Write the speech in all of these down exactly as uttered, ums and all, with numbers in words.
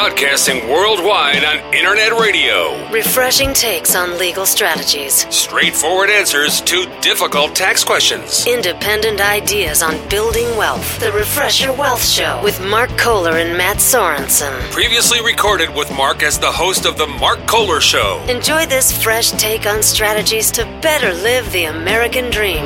Broadcasting worldwide on Internet radio. Refreshing takes on legal strategies. Straightforward answers to difficult tax questions. Independent ideas on building wealth. The Refresher Wealth Show with Mark Kohler and Matt Sorensen. Previously recorded with Mark as the host of The Mark Kohler Show. Enjoy this fresh take on strategies to better live the American dream.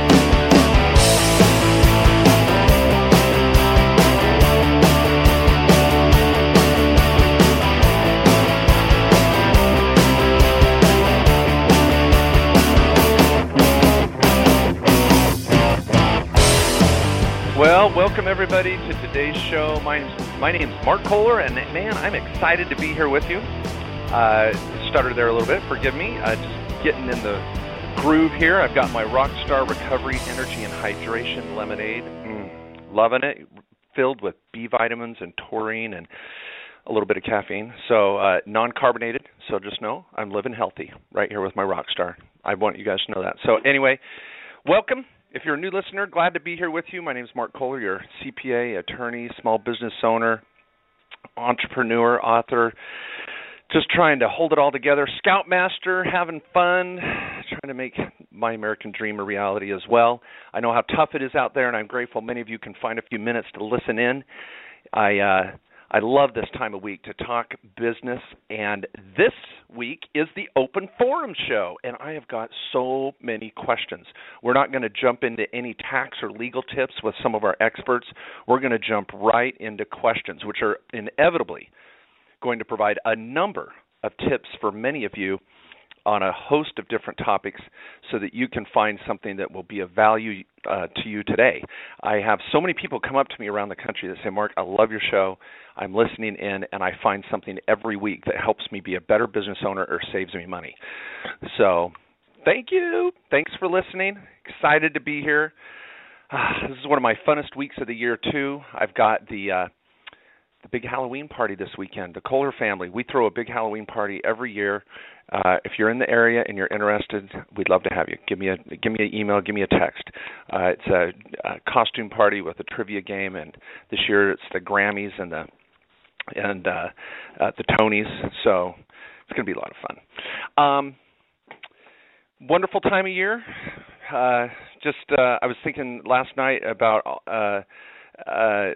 Well, welcome everybody to today's show. My name's, my name's Mark Kohler, and man, I'm excited to be here with you. Uh, stuttered there a little bit, forgive me. Uh, just getting in the groove here. I've got my Rockstar Recovery Energy and Hydration Lemonade. Mm, loving it, filled with B vitamins and taurine and a little bit of caffeine. So uh, non-carbonated, so just know I'm living healthy right here with my Rockstar. I want you guys to know that. So anyway, welcome. If you're a new listener, glad to be here with you. My name is Mark Kohler, your C P A, attorney, small business owner, entrepreneur, author, just trying to hold it all together. Scoutmaster, having fun, trying to make my American dream a reality as well. I know how tough it is out there, and I'm grateful many of you can find a few minutes to listen in. I uh, I love this time of week to talk business, and this week is the Open Forum Show, and I have got so many questions. We're not going to jump into any tax or legal tips with some of our experts. We're going to jump right into questions, which are inevitably going to provide a number of tips for many of you on a host of different topics so that you can find something that will be of value uh, to you today. I have so many people come up to me around the country that say, Mark, I love your show. I'm listening in, and I find something every week that helps me be a better business owner or saves me money. So thank you. Thanks for listening. Excited to be here. Uh, this is one of my funnest weeks of the year, too. I've got the uh, the big Halloween party this weekend. The Kohler family, we throw a big Halloween party every year. Uh, if you're in the area and you're interested, we'd love to have you. Give me a give me an email, give me a text. Uh, it's a, a costume party with a trivia game, and this year it's the Grammys and the and uh, uh, the Tonys. So it's going to be a lot of fun. Um, wonderful time of year. Uh, just uh, I was thinking last night about. Uh, uh,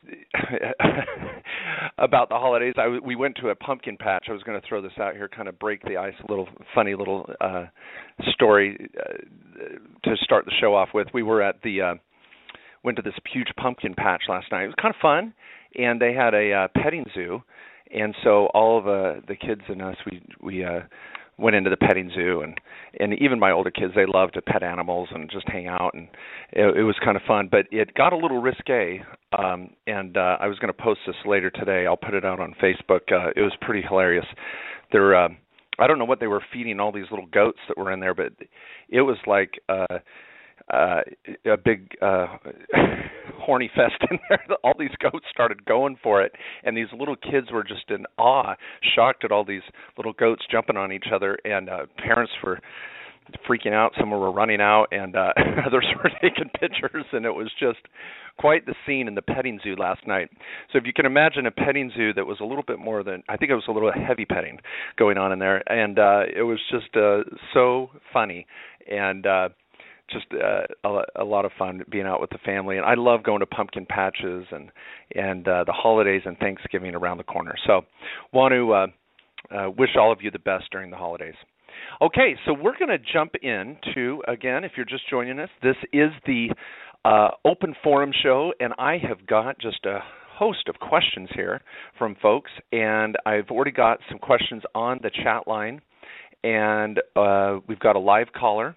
about the holidays. I w- we went to a pumpkin patch. I was going to throw this out here, kind of break the ice, a little funny little uh, story uh, to start the show off with. We were at the, uh, went to this huge pumpkin patch last night. It was kind of fun, and they had a uh, petting zoo, and so all of uh, the kids and us, we, we uh, went into the petting zoo, and, and even my older kids, they love to pet animals and just hang out, and it, it was kind of fun, but it got a little risque, um, and uh, I was going to post this later today. I'll put it out on Facebook. Uh, it was pretty hilarious. There, uh, I don't know what they were feeding all these little goats that were in there, but it was like uh, uh, a big uh, horny fest in there. All these goats started going for it, and these little kids were just in awe, shocked at all these little goats jumping on each other, and uh, parents were freaking out. Some were running out, and uh, others were taking pictures, and it was just quite the scene in the petting zoo last night. So if you can imagine a petting zoo that was a little bit more than, I think it was a little heavy petting going on in there, and uh, it was just uh, so funny, and uh, just uh, a, a lot of fun being out with the family. And I love going to pumpkin patches and and uh, the holidays and Thanksgiving around the corner. So want to uh, uh, wish all of you the best during the holidays. Okay, so we're going to jump into, again, if you're just joining us, this is the uh, Open Forum Show, and I have got just a host of questions here from folks, and I've already got some questions on the chat line, and uh, we've got a live caller.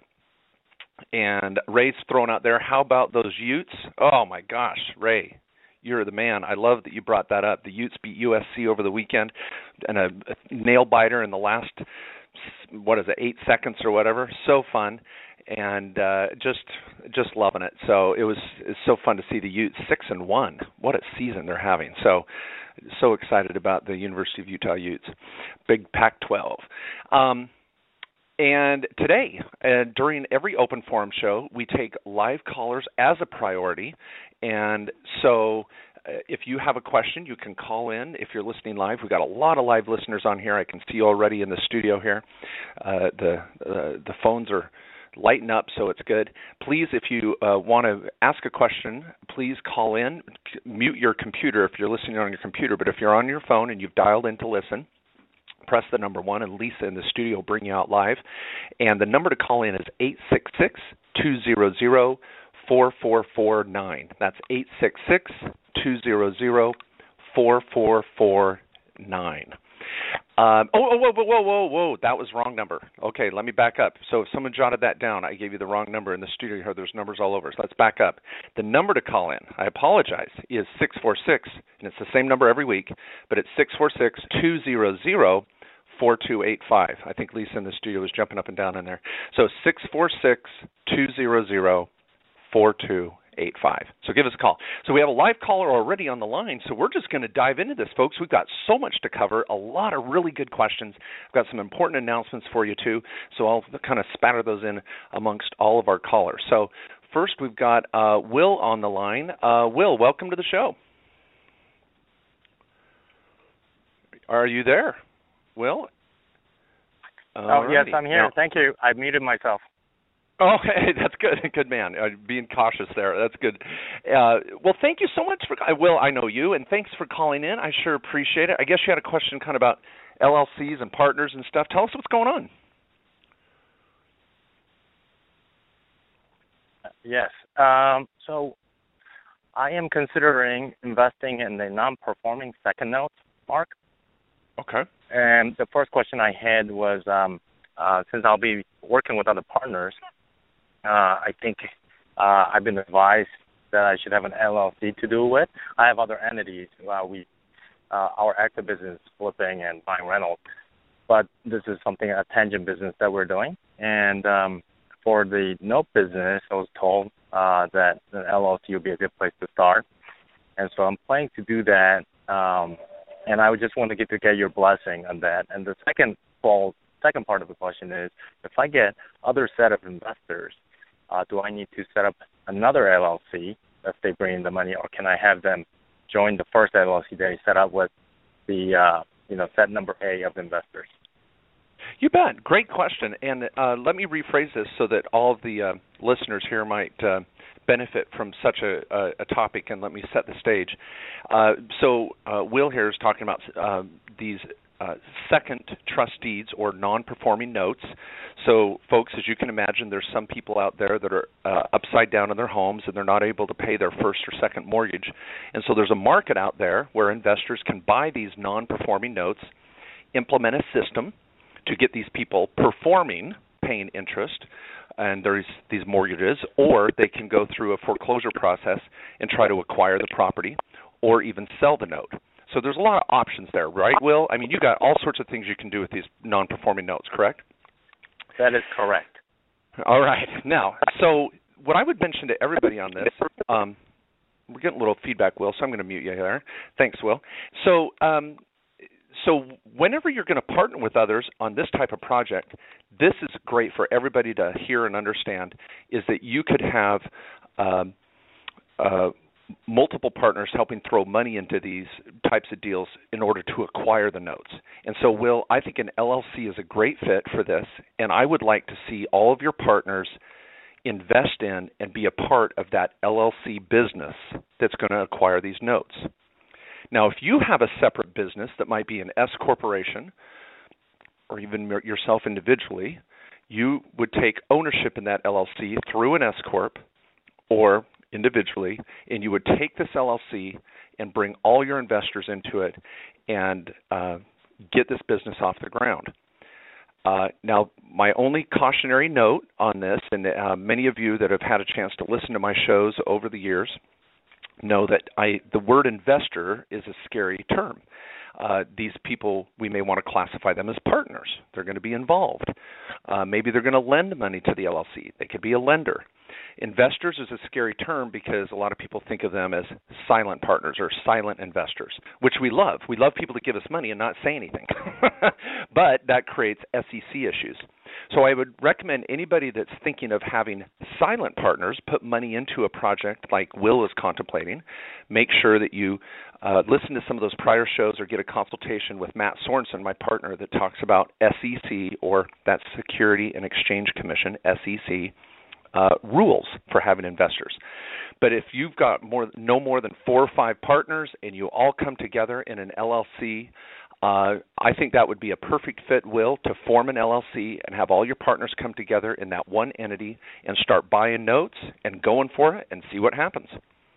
And Ray's thrown out there, how about those Utes? Oh, my gosh, Ray, you're the man. I love that you brought that up. The Utes beat U S C over the weekend, and a, a nail-biter in the last, what is it, eight seconds or whatever. So fun, and uh, just just loving it. So it was it's so fun to see the Utes six and one. What a season they're having. So so excited about the University of Utah Utes. Big Pac twelve. Um, And today, uh, during every Open Forum show, we take live callers as a priority. And so if you have a question, you can call in. If you're listening live, we've got a lot of live listeners on here. I can see you already in the studio here. Uh, the uh, the phones are lighting up, so it's good. Please, if you uh, want to ask a question, please call in. Mute your computer if you're listening on your computer, but if you're on your phone and you've dialed in to listen, press the number one, and Lisa in the studio will bring you out live. And the number to call in is eight six six, two zero zero, four four four nine. That's eight six six, two zero zero, four four four nine. Um, oh, oh, whoa, whoa, whoa, whoa, whoa, that was wrong number. Okay, let me back up. So if someone jotted that down, I gave you the wrong number in the studio here. There's numbers all over. So let's back up. The number to call in, I apologize, is six four six, and it's the same number every week, but it's six four six, two zero zero, four two eight five. I think Lisa in the studio was jumping up and down in there. So six four six, two zero zero, four two eight five. So give us a call. So we have a live caller already on the line, so we're just going to dive into this, folks. We've got so much to cover, a lot of really good questions. I've got some important announcements for you, too, so I'll kind of spatter those in amongst all of our callers. So first we've got uh, Will on the line. Uh, Will, welcome to the show. Are you there, Will? All oh, righty. Yes, I'm here. Now, thank you. I muted myself. Oh, hey, that's good. Good man. Uh, being cautious there. That's good. Uh, well, thank you so much for – Will, I know you, and thanks for calling in. I sure appreciate it. I guess you had a question kind of about L L Cs and partners and stuff. Tell us what's going on. Yes. Um, so I am considering investing in a non-performing second note, Mark. Okay. And the first question I had was um, uh, since I'll be working with other partners, Uh, I think uh, I've been advised that I should have an L L C to do with. I have other entities. Uh, we, uh, our active business is flipping and buying rentals, but this is something, a tangent business that we're doing. And um, for the note business, I was told uh, that an L L C would be a good place to start. And so I'm planning to do that, um, and I would just want to get to get your blessing on that. And the second, well, second part of the question is, if I get other set of investors, Uh, do I need to set up another L L C if they bring in the money, or can I have them join the first L L C they set up with the, uh, you know, set number A of investors? You bet. Great question. And uh, let me rephrase this so that all of the uh, listeners here might uh, benefit from such a, a, a topic, and let me set the stage. Uh, so uh, Will here is talking about uh, these Uh, second trust deeds or non-performing notes. So, folks, as you can imagine, there's some people out there that are uh, upside down in their homes and they're not able to pay their first or second mortgage. And so there's a market out there where investors can buy these non-performing notes, implement a system to get these people performing, paying interest, and there's these mortgages, or they can go through a foreclosure process and try to acquire the property or even sell the note. So there's a lot of options there, right, Will? I mean, you got all sorts of things you can do with these non-performing notes, correct? That is correct. All right. Now, so what I would mention to everybody on this, um, we're getting a little feedback, Will, so I'm going to mute you there. Thanks, Will. So, um, so whenever you're going to partner with others on this type of project, this is great for everybody to hear and understand, is that you could have um, uh, multiple partners helping throw money into these types of deals in order to acquire the notes. And so, Will, I think an L L C is a great fit for this, and I would like to see all of your partners invest in and be a part of that L L C business that's going to acquire these notes. Now, if you have a separate business that might be an S corporation or even yourself individually, you would take ownership in that L L C through an S corp or individually, and you would take this L L C and bring all your investors into it and uh, get this business off the ground. Uh, now, my only cautionary note on this, and uh, many of you that have had a chance to listen to my shows over the years know that I, the word investor is a scary term. Uh, these people, we may want to classify them as partners. They're going to be involved. Uh, maybe they're going to lend money to the L L C. They could be a lender. Investors is a scary term because a lot of people think of them as silent partners or silent investors, which we love. We love people to give us money and not say anything. But that creates S E C issues. So I would recommend anybody that's thinking of having silent partners put money into a project like Will is contemplating. Make sure that you uh, listen to some of those prior shows or get a consultation with Matt Sorensen, my partner, that talks about S E C, or that's Security and Exchange Commission, S E C, uh, rules for having investors. But if you've got more, no more than four or five partners and you all come together in an L L C, Uh, I think that would be a perfect fit, Will, to form an L L C and have all your partners come together in that one entity and start buying notes and going for it and see what happens.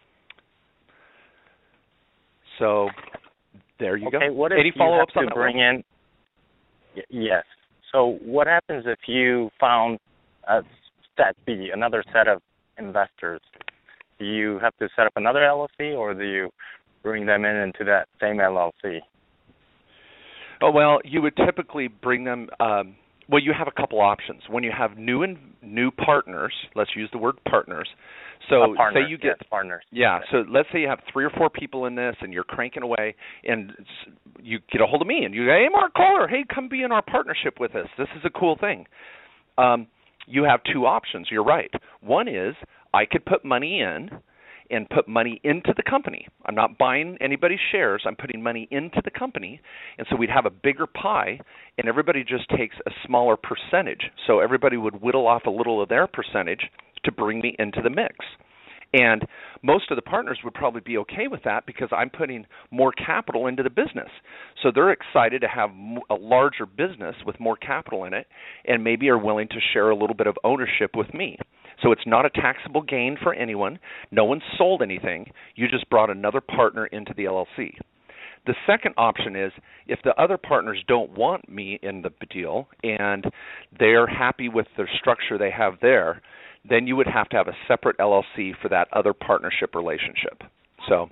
So there you okay, go. What if Any follow-ups you on have to that bring one? in? Y- yes. So what happens if you found a set B, another set of investors? Do you have to set up another L L C, or do you bring them in into that same L L C? Oh, well, you would typically bring them um, – well, you have a couple options. When you have new and new partners, let's use the word partners. So uh, partners, say you get yes, partners. Yeah, so let's say you have three or four people in this and you're cranking away, and you get a hold of me and you go, hey, Mark Kohler, hey, come be in our partnership with us. This is a cool thing. Um, you have two options. You're right. One is I could put money in and put money into the company. I'm not buying anybody's shares. I'm putting money into the company. And so we'd have a bigger pie, and everybody just takes a smaller percentage. So everybody would whittle off a little of their percentage to bring me into the mix. And most of the partners would probably be okay with that because I'm putting more capital into the business. So they're excited to have a larger business with more capital in it, and maybe are willing to share a little bit of ownership with me. So it's not a taxable gain for anyone. No one sold anything. You just brought another partner into the L L C. The second option is if the other partners don't want me in the deal and they're happy with the structure they have there, then you would have to have a separate L L C for that other partnership relationship. So,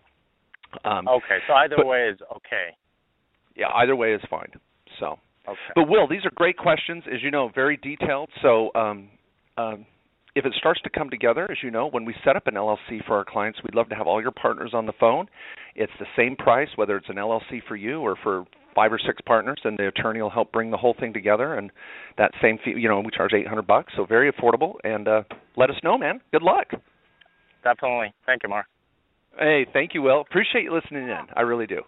um, okay, so either but, way is okay. Yeah, either way is fine. So, okay. But Will, these are great questions, as you know, very detailed. So, um, um, if it starts to come together, as you know, when we set up an L L C for our clients, we'd love to have all your partners on the phone. It's the same price, whether it's an L L C for you or for five or six partners, and the attorney will help bring the whole thing together. And that same fee, you know, we charge eight hundred bucks, so very affordable. And uh, let us know, man. Good luck. Definitely. Thank you, Mark. Hey, thank you, Will. Appreciate you listening in. I really do.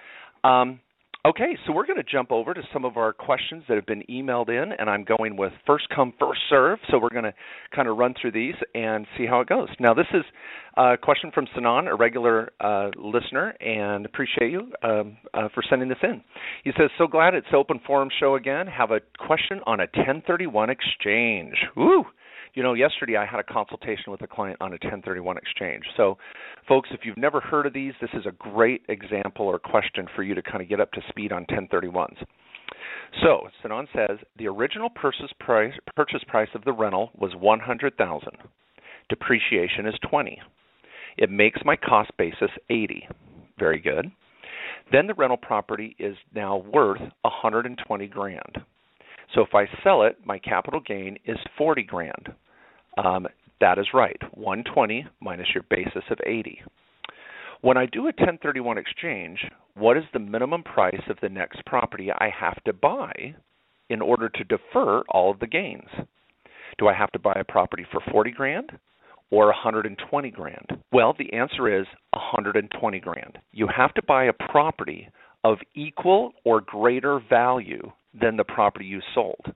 Um, Okay, so we're going to jump over to some of our questions that have been emailed in, and I'm going with first come, first serve. So we're going to kind of run through these and see how it goes. Now, this is a question from Sanan, a regular uh, listener, and appreciate you um, uh, for sending this in. He says, so glad it's Open Forum show again. Have a question on a ten thirty-one exchange. Woo! You know, yesterday I had a consultation with a client on a ten thirty-one exchange. So, folks, if you've never heard of these, this is a great example or question for you to kind of get up to speed on ten thirty-ones. So, Sanan says, the original purchase price, purchase price of the rental was one hundred thousand dollars. Depreciation is twenty thousand dollars. It makes my cost basis eighty thousand dollars. Very good. Then the rental property is now worth one hundred twenty grand. So if I sell it, my capital gain is forty grand. Um, that is right, one hundred twenty minus your basis of eighty. When I do a ten thirty-one exchange, what is the minimum price of the next property I have to buy in order to defer all of the gains? Do I have to buy a property for forty grand or one hundred twenty grand? Well, the answer is one hundred twenty grand. You have to buy a property of equal or greater value than the property you sold.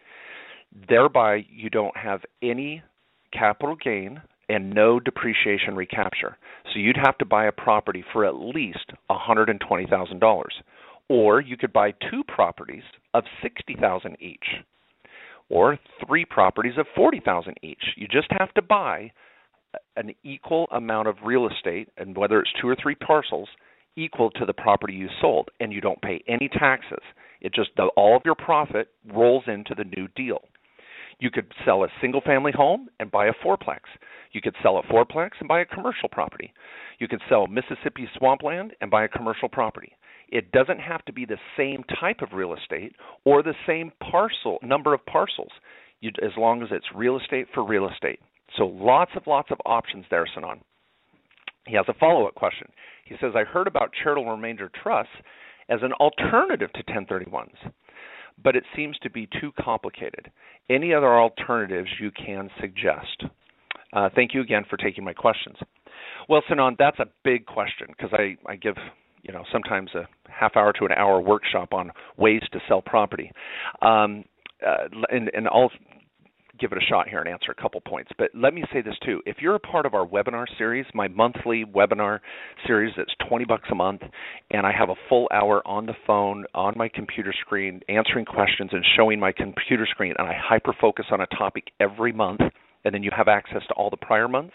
Thereby, you don't have any capital gain and no depreciation recapture. So you'd have to buy a property for at least one hundred twenty thousand dollars. Or you could buy two properties of sixty thousand dollars each, or three properties of forty thousand dollars each. You just have to buy an equal amount of real estate, and whether it's two or three parcels, equal to the property you sold, and you don't pay any taxes. It just, all of your profit rolls into the new deal. You could sell a single-family home and buy a fourplex. You could sell a fourplex and buy a commercial property. You could sell Mississippi swampland and buy a commercial property. It doesn't have to be the same type of real estate or the same parcel number of parcels, you, as long as it's real estate for real estate. So lots of lots of options there, Sanan. He has a follow-up question. He says, I heard about charitable remainder trusts as an alternative to ten thirty-ones, but it seems to be too complicated. Any other alternatives you can suggest? Uh, thank you again for taking my questions. Well, Sinan, that's a big question because I, I give, you know, sometimes a half hour to an hour workshop on ways to sell property. Um, uh, and, and I'll give it a shot here and answer a couple points. But let me say this too. If you're a part of our webinar series, my monthly webinar series, that's twenty bucks a month, and I have a full hour on the phone, on my computer screen, answering questions and showing my computer screen, and I hyper-focus on a topic every month, and then you have access to all the prior months.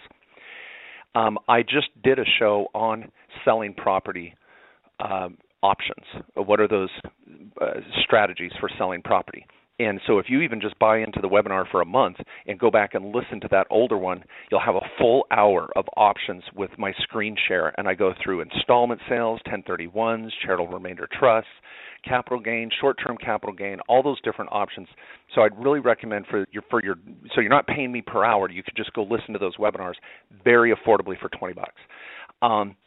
Um, I just did a show on selling property um, options. What are those uh, strategies for selling property? And so if you even just buy into the webinar for a month and go back and listen to that older one, you'll have a full hour of options with my screen share. And I go through installment sales, ten thirty-ones, charitable remainder trusts, capital gain, short-term capital gain, all those different options. So I'd really recommend for your, for your, so you're not paying me per hour. You could just go listen to those webinars very affordably for twenty bucks. Um,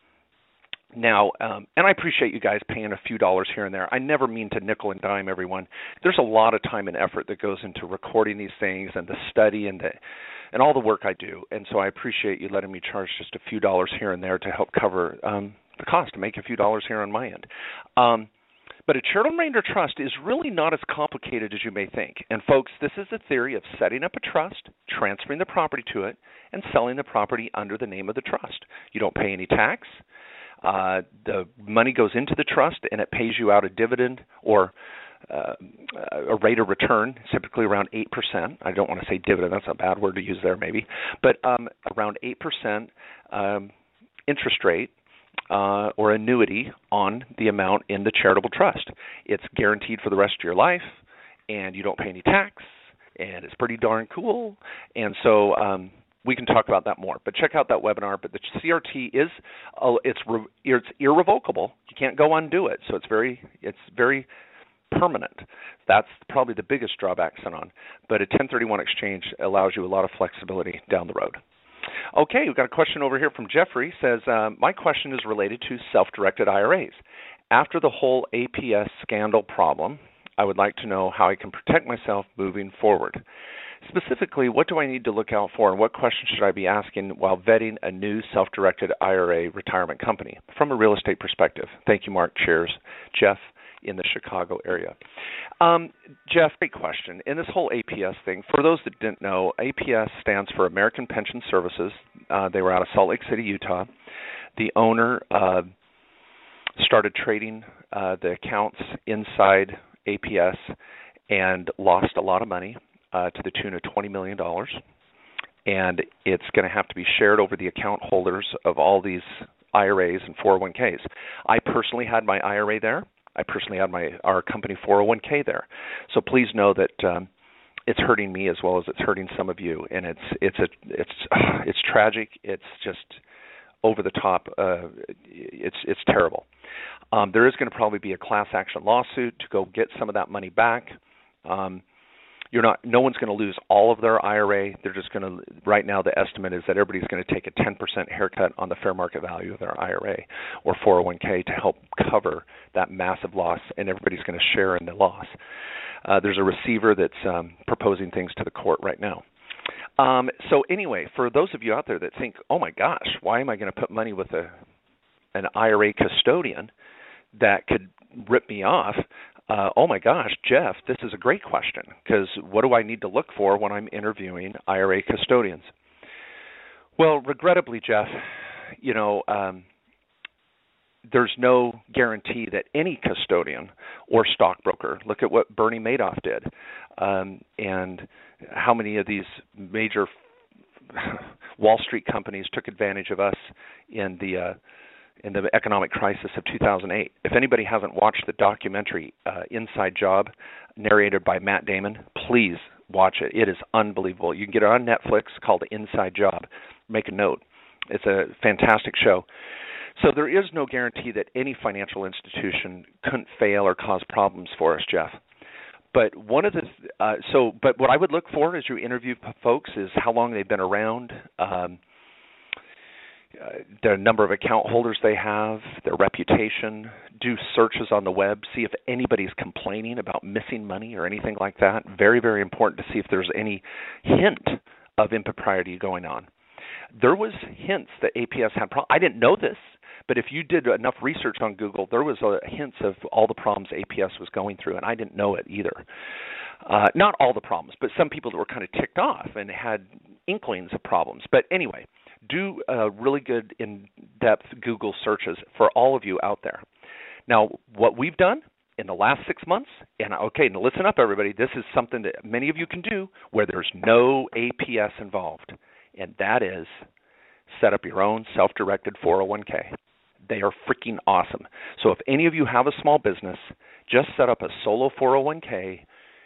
Now, um, and I appreciate you guys paying a few dollars here and there. I never mean to nickel and dime everyone. There's a lot of time and effort that goes into recording these things and the study and the, and all the work I do. And so I appreciate you letting me charge just a few dollars here and there to help cover um, the cost, to make a few dollars here on my end. Um, but a charitable remainder trust is really not as complicated as you may think. And folks, this is the theory of setting up a trust, transferring the property to it, and selling the property under the name of the trust. You don't pay any tax. Uh, the money goes into the trust, and it pays you out a dividend or uh, a rate of return, typically around eight percent. I don't want to say dividend. That's a bad word to use there maybe. But um, around eight percent um, interest rate uh, or annuity on the amount in the charitable trust. It's guaranteed for the rest of your life, and you don't pay any tax, and it's pretty darn cool. And so um, we can talk about that more, but check out that webinar. But the C R T is uh, it's re, it's irrevocable. You can't go undo it, so it's very it's very permanent. That's probably the biggest drawback, Sinan. But a ten thirty-one exchange allows you a lot of flexibility down the road. Okay, we've got a question over here from Jeffrey. Says uh, my question is related to self-directed I R As. After the whole A P S scandal problem, I would like to know how I can protect myself moving forward. Specifically, what do I need to look out for, and what questions should I be asking while vetting a new self-directed I R A retirement company from a real estate perspective? Thank you, Mark. Cheers. Jeff in the Chicago area. Um, Jeff, great question. In this whole A P S thing, for those that didn't know, A P S stands for American Pension Services. Uh, they were out of Salt Lake City, Utah. The owner uh, started trading uh, the accounts inside A P S and lost a lot of money. Uh, to the tune of twenty million dollars, and it's going to have to be shared over the account holders of all these I R As and four oh one Ks. I personally had my I R A there. I personally had my our company four oh one K there. So please know that um, it's hurting me as well as it's hurting some of you, and it's it's a it's uh, it's tragic. It's just over the top. Uh, it's it's terrible. Um, there is going to probably be a class action lawsuit to go get some of that money back. Um, You're not. No one's going to lose all of their I R A. They're just going to. Right now, the estimate is that everybody's going to take a ten percent haircut on the fair market value of their I R A or four oh one K to help cover that massive loss, and everybody's going to share in the loss. Uh, there's a receiver that's um, proposing things to the court right now. Um, so anyway, for those of you out there that think, "Oh my gosh, why am I going to put money with a an I R A custodian that could rip me off?" Uh, oh my gosh, Jeff, this is a great question, because what do I need to look for when I'm interviewing I R A custodians? Well, regrettably, Jeff, you know, um, there's no guarantee that any custodian or stockbroker, look at what Bernie Madoff did, um, and how many of these major Wall Street companies took advantage of us in the uh, in the economic crisis of two thousand eight. If anybody hasn't watched the documentary uh, Inside Job, narrated by Matt Damon, please watch it. It is unbelievable. You can get it on Netflix, called Inside Job. Make a note. It's a fantastic show. So there is no guarantee that any financial institution couldn't fail or cause problems for us, Jeff. But one of the uh, so, but what I would look for as you interview folks is how long they've been around. Um, uh, the number of account holders they have, their reputation, do searches on the web, see if anybody's complaining about missing money or anything like that. Very, very important to see if there's any hint of impropriety going on. There was hints that A P S had problems. I didn't know this, but if you did enough research on Google, there was uh, hints of all the problems A P S was going through, and I didn't know it either. Uh, not all the problems, but some people that were kind of ticked off and had inklings of problems. But anyway, do uh, really good in-depth Google searches for all of you out there. Now, what we've done in the last six months, and okay, now listen up, everybody. This is something that many of you can do where there's no A P S involved, and that is set up your own self-directed four oh one k. They are freaking awesome. So if any of you have a small business, just set up a solo four oh one k.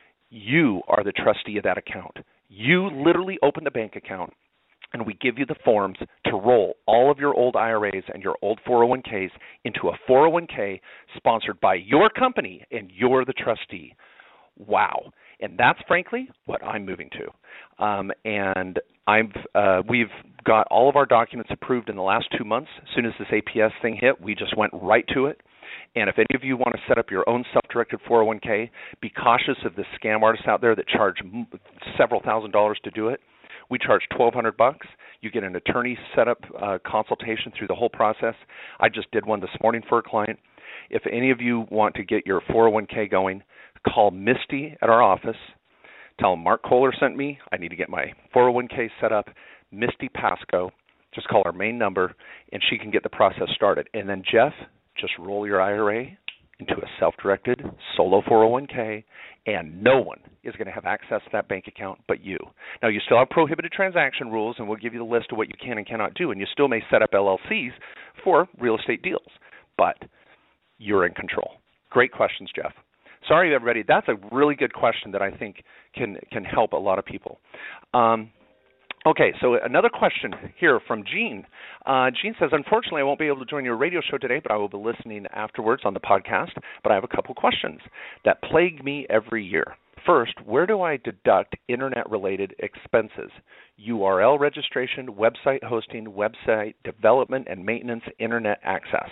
You are the trustee of that account. You literally open the bank account, and we give you the forms to roll all of your old I R As and your old four oh one k's into a four oh one k sponsored by your company, and you're the trustee. Wow. And that's, frankly, what I'm moving to. Um, and I've uh, we've got all of our documents approved in the last two months. As soon as this A P S thing hit, we just went right to it. And if any of you want to set up your own self-directed four oh one k, be cautious of the scam artists out there that charge several thousand dollars to do it. We charge twelve hundred bucks. You get an attorney setup uh, consultation through the whole process. I just did one this morning for a client. If any of you want to get your four oh one k going, call Misty at our office. Tell them Mark Kohler sent me. I need to get my four oh one k set up. Misty Pasco. Just call our main number, and she can get the process started. And then, Jeff, just roll your I R A into a self-directed solo four oh one k, and no one is going to have access to that bank account but you. Now, you still have prohibited transaction rules, and we'll give you the list of what you can and cannot do, and you still may set up L L Cs for real estate deals, but you're in control. Great questions, Jeff. Sorry, everybody. That's a really good question that I think can can help a lot of people. Um, okay, so another question here from Gene. Uh, Gene says, unfortunately, I won't be able to join your radio show today, but I will be listening afterwards on the podcast. But I have a couple questions that plague me every year. First, where do I deduct internet-related expenses? U R L registration, website hosting, website development and maintenance, internet access.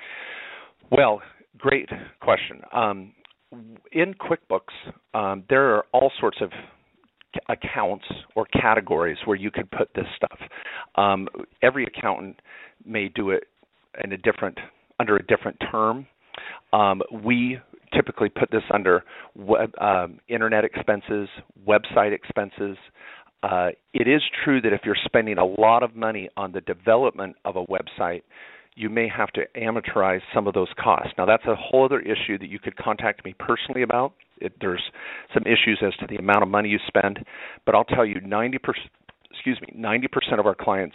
Well, great question. Um, in QuickBooks, um, there are all sorts of accounts or categories where you could put this stuff. Um, every accountant may do it in a different under a different term. Um, we typically put this under web, um, internet expenses, website expenses. Uh, it is true that if you're spending a lot of money on the development of a website, you may have to amortize some of those costs. Now, that's a whole other issue that you could contact me personally about. It, there's some issues as to the amount of money you spend, but I'll tell you, ninety percent, excuse me, ninety percent of our clients,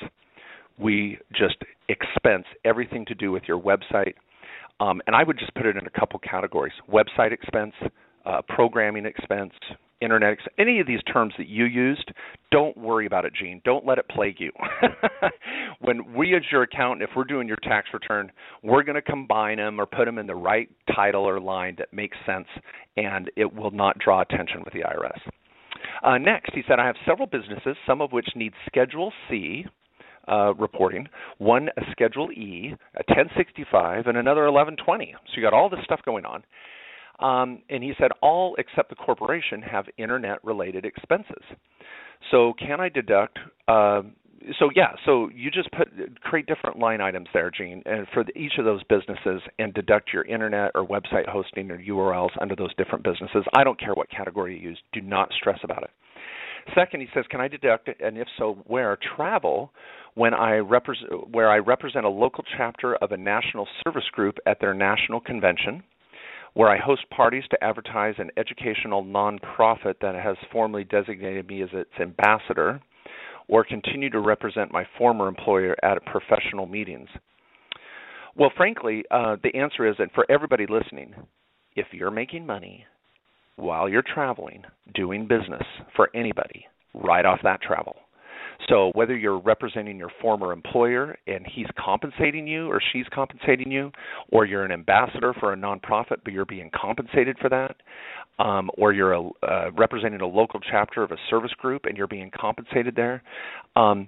we just expense everything to do with your website. Um, and I would just put it in a couple categories: website expense, uh, programming expense, internet expense. Any of these terms that you used, don't worry about it, Gene. Don't let it plague you. When we, as your accountant, if we're doing your tax return, we're going to combine them or put them in the right title or line that makes sense, and it will not draw attention with the I R S. Uh, next, he said, I have several businesses, some of which need Schedule C uh, reporting, one a Schedule E, a ten sixty-five, and another eleven twenty. So you got all this stuff going on. Um, and he said all except the corporation have internet-related expenses. So can I deduct? Uh, so yeah, so you just put create different line items there, Gene, and for the, each of those businesses, and deduct your internet or website hosting or U R Ls under those different businesses. I don't care what category you use. Do not stress about it. Second, he says, can I deduct, and if so, where, travel when I represent where I represent a local chapter of a national service group at their national convention, where I host parties to advertise an educational nonprofit that has formally designated me as its ambassador, or continue to represent my former employer at professional meetings? Well, frankly, uh, the answer is, and for everybody listening, if you're making money while you're traveling, doing business for anybody, write off that travel. So whether you're representing your former employer and he's compensating you or she's compensating you, or you're an ambassador for a nonprofit but you're being compensated for that, um, or you're a, uh, representing a local chapter of a service group and you're being compensated there, um,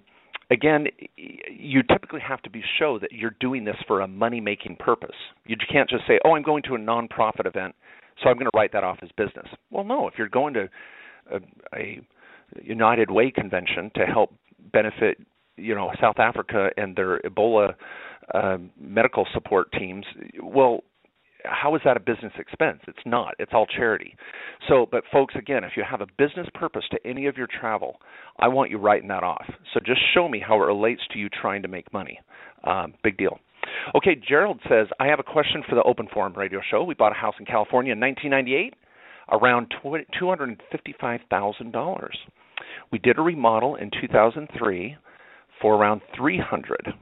again, you typically have to be show that you're doing this for a money-making purpose. You can't just say, oh, I'm going to a nonprofit event, so I'm going to write that off as business. Well, no, if you're going to a, a United Way convention to help benefit, you know, South Africa and their Ebola uh, medical support teams, well, how is that a business expense? It's not. It's all charity. So, but folks, again, if you have a business purpose to any of your travel, I want you writing that off. So just show me how it relates to you trying to make money. Um, big deal. Okay, Gerald says, I have a question for the Open Forum radio show. We bought a house in California in nineteen ninety-eight, around two hundred fifty-five thousand dollars. We did a remodel in two thousand three for around three hundred thousand dollars.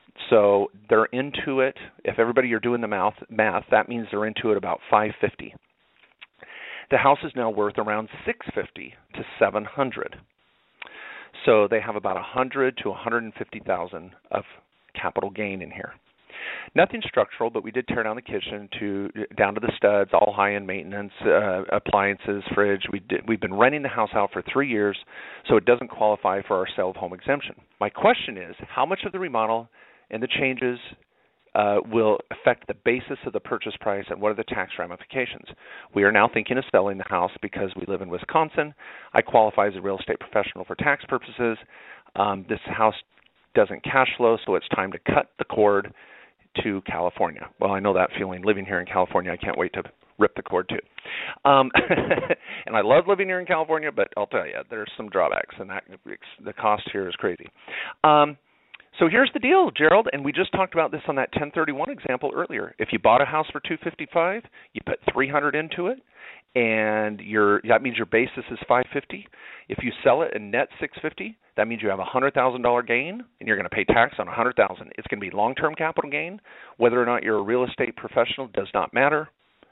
So they're into it. If everybody you're doing the math, math, that means they're into it about five hundred fifty thousand dollars. The house is now worth around six hundred fifty thousand dollars to seven hundred thousand dollars. So they have about one hundred thousand dollars to one hundred fifty thousand dollars of capital gain in here. Nothing structural, but we did tear down the kitchen to down to the studs, all high-end maintenance, uh, appliances, fridge. We did, we've been renting the house out for three years, so it doesn't qualify for our sale of home exemption. My question is, how much of the remodel and the changes uh, will affect the basis of the purchase price, and what are the tax ramifications? We are now thinking of selling the house because we live in Wisconsin. I qualify as a real estate professional for tax purposes. Um, this house doesn't cash flow, so it's time to cut the cord to California. Well, I know that feeling. Living here in California, I can't wait to rip the cord too. Um, and I love living here in California, but I'll tell you, there's some drawbacks, and that the cost here is crazy. Um, so here's the deal, Gerald, and we just talked about this on that ten thirty-one example earlier. If you bought a house for two hundred fifty-five thousand dollars, you put three hundred thousand dollars into it, and your that means your basis is five hundred fifty thousand dollars. If you sell it and net six hundred fifty thousand dollars, that means you have a one hundred thousand dollars gain, and you're going to pay tax on one hundred thousand dollars. It's going to be long-term capital gain. Whether or not you're a real estate professional does not matter.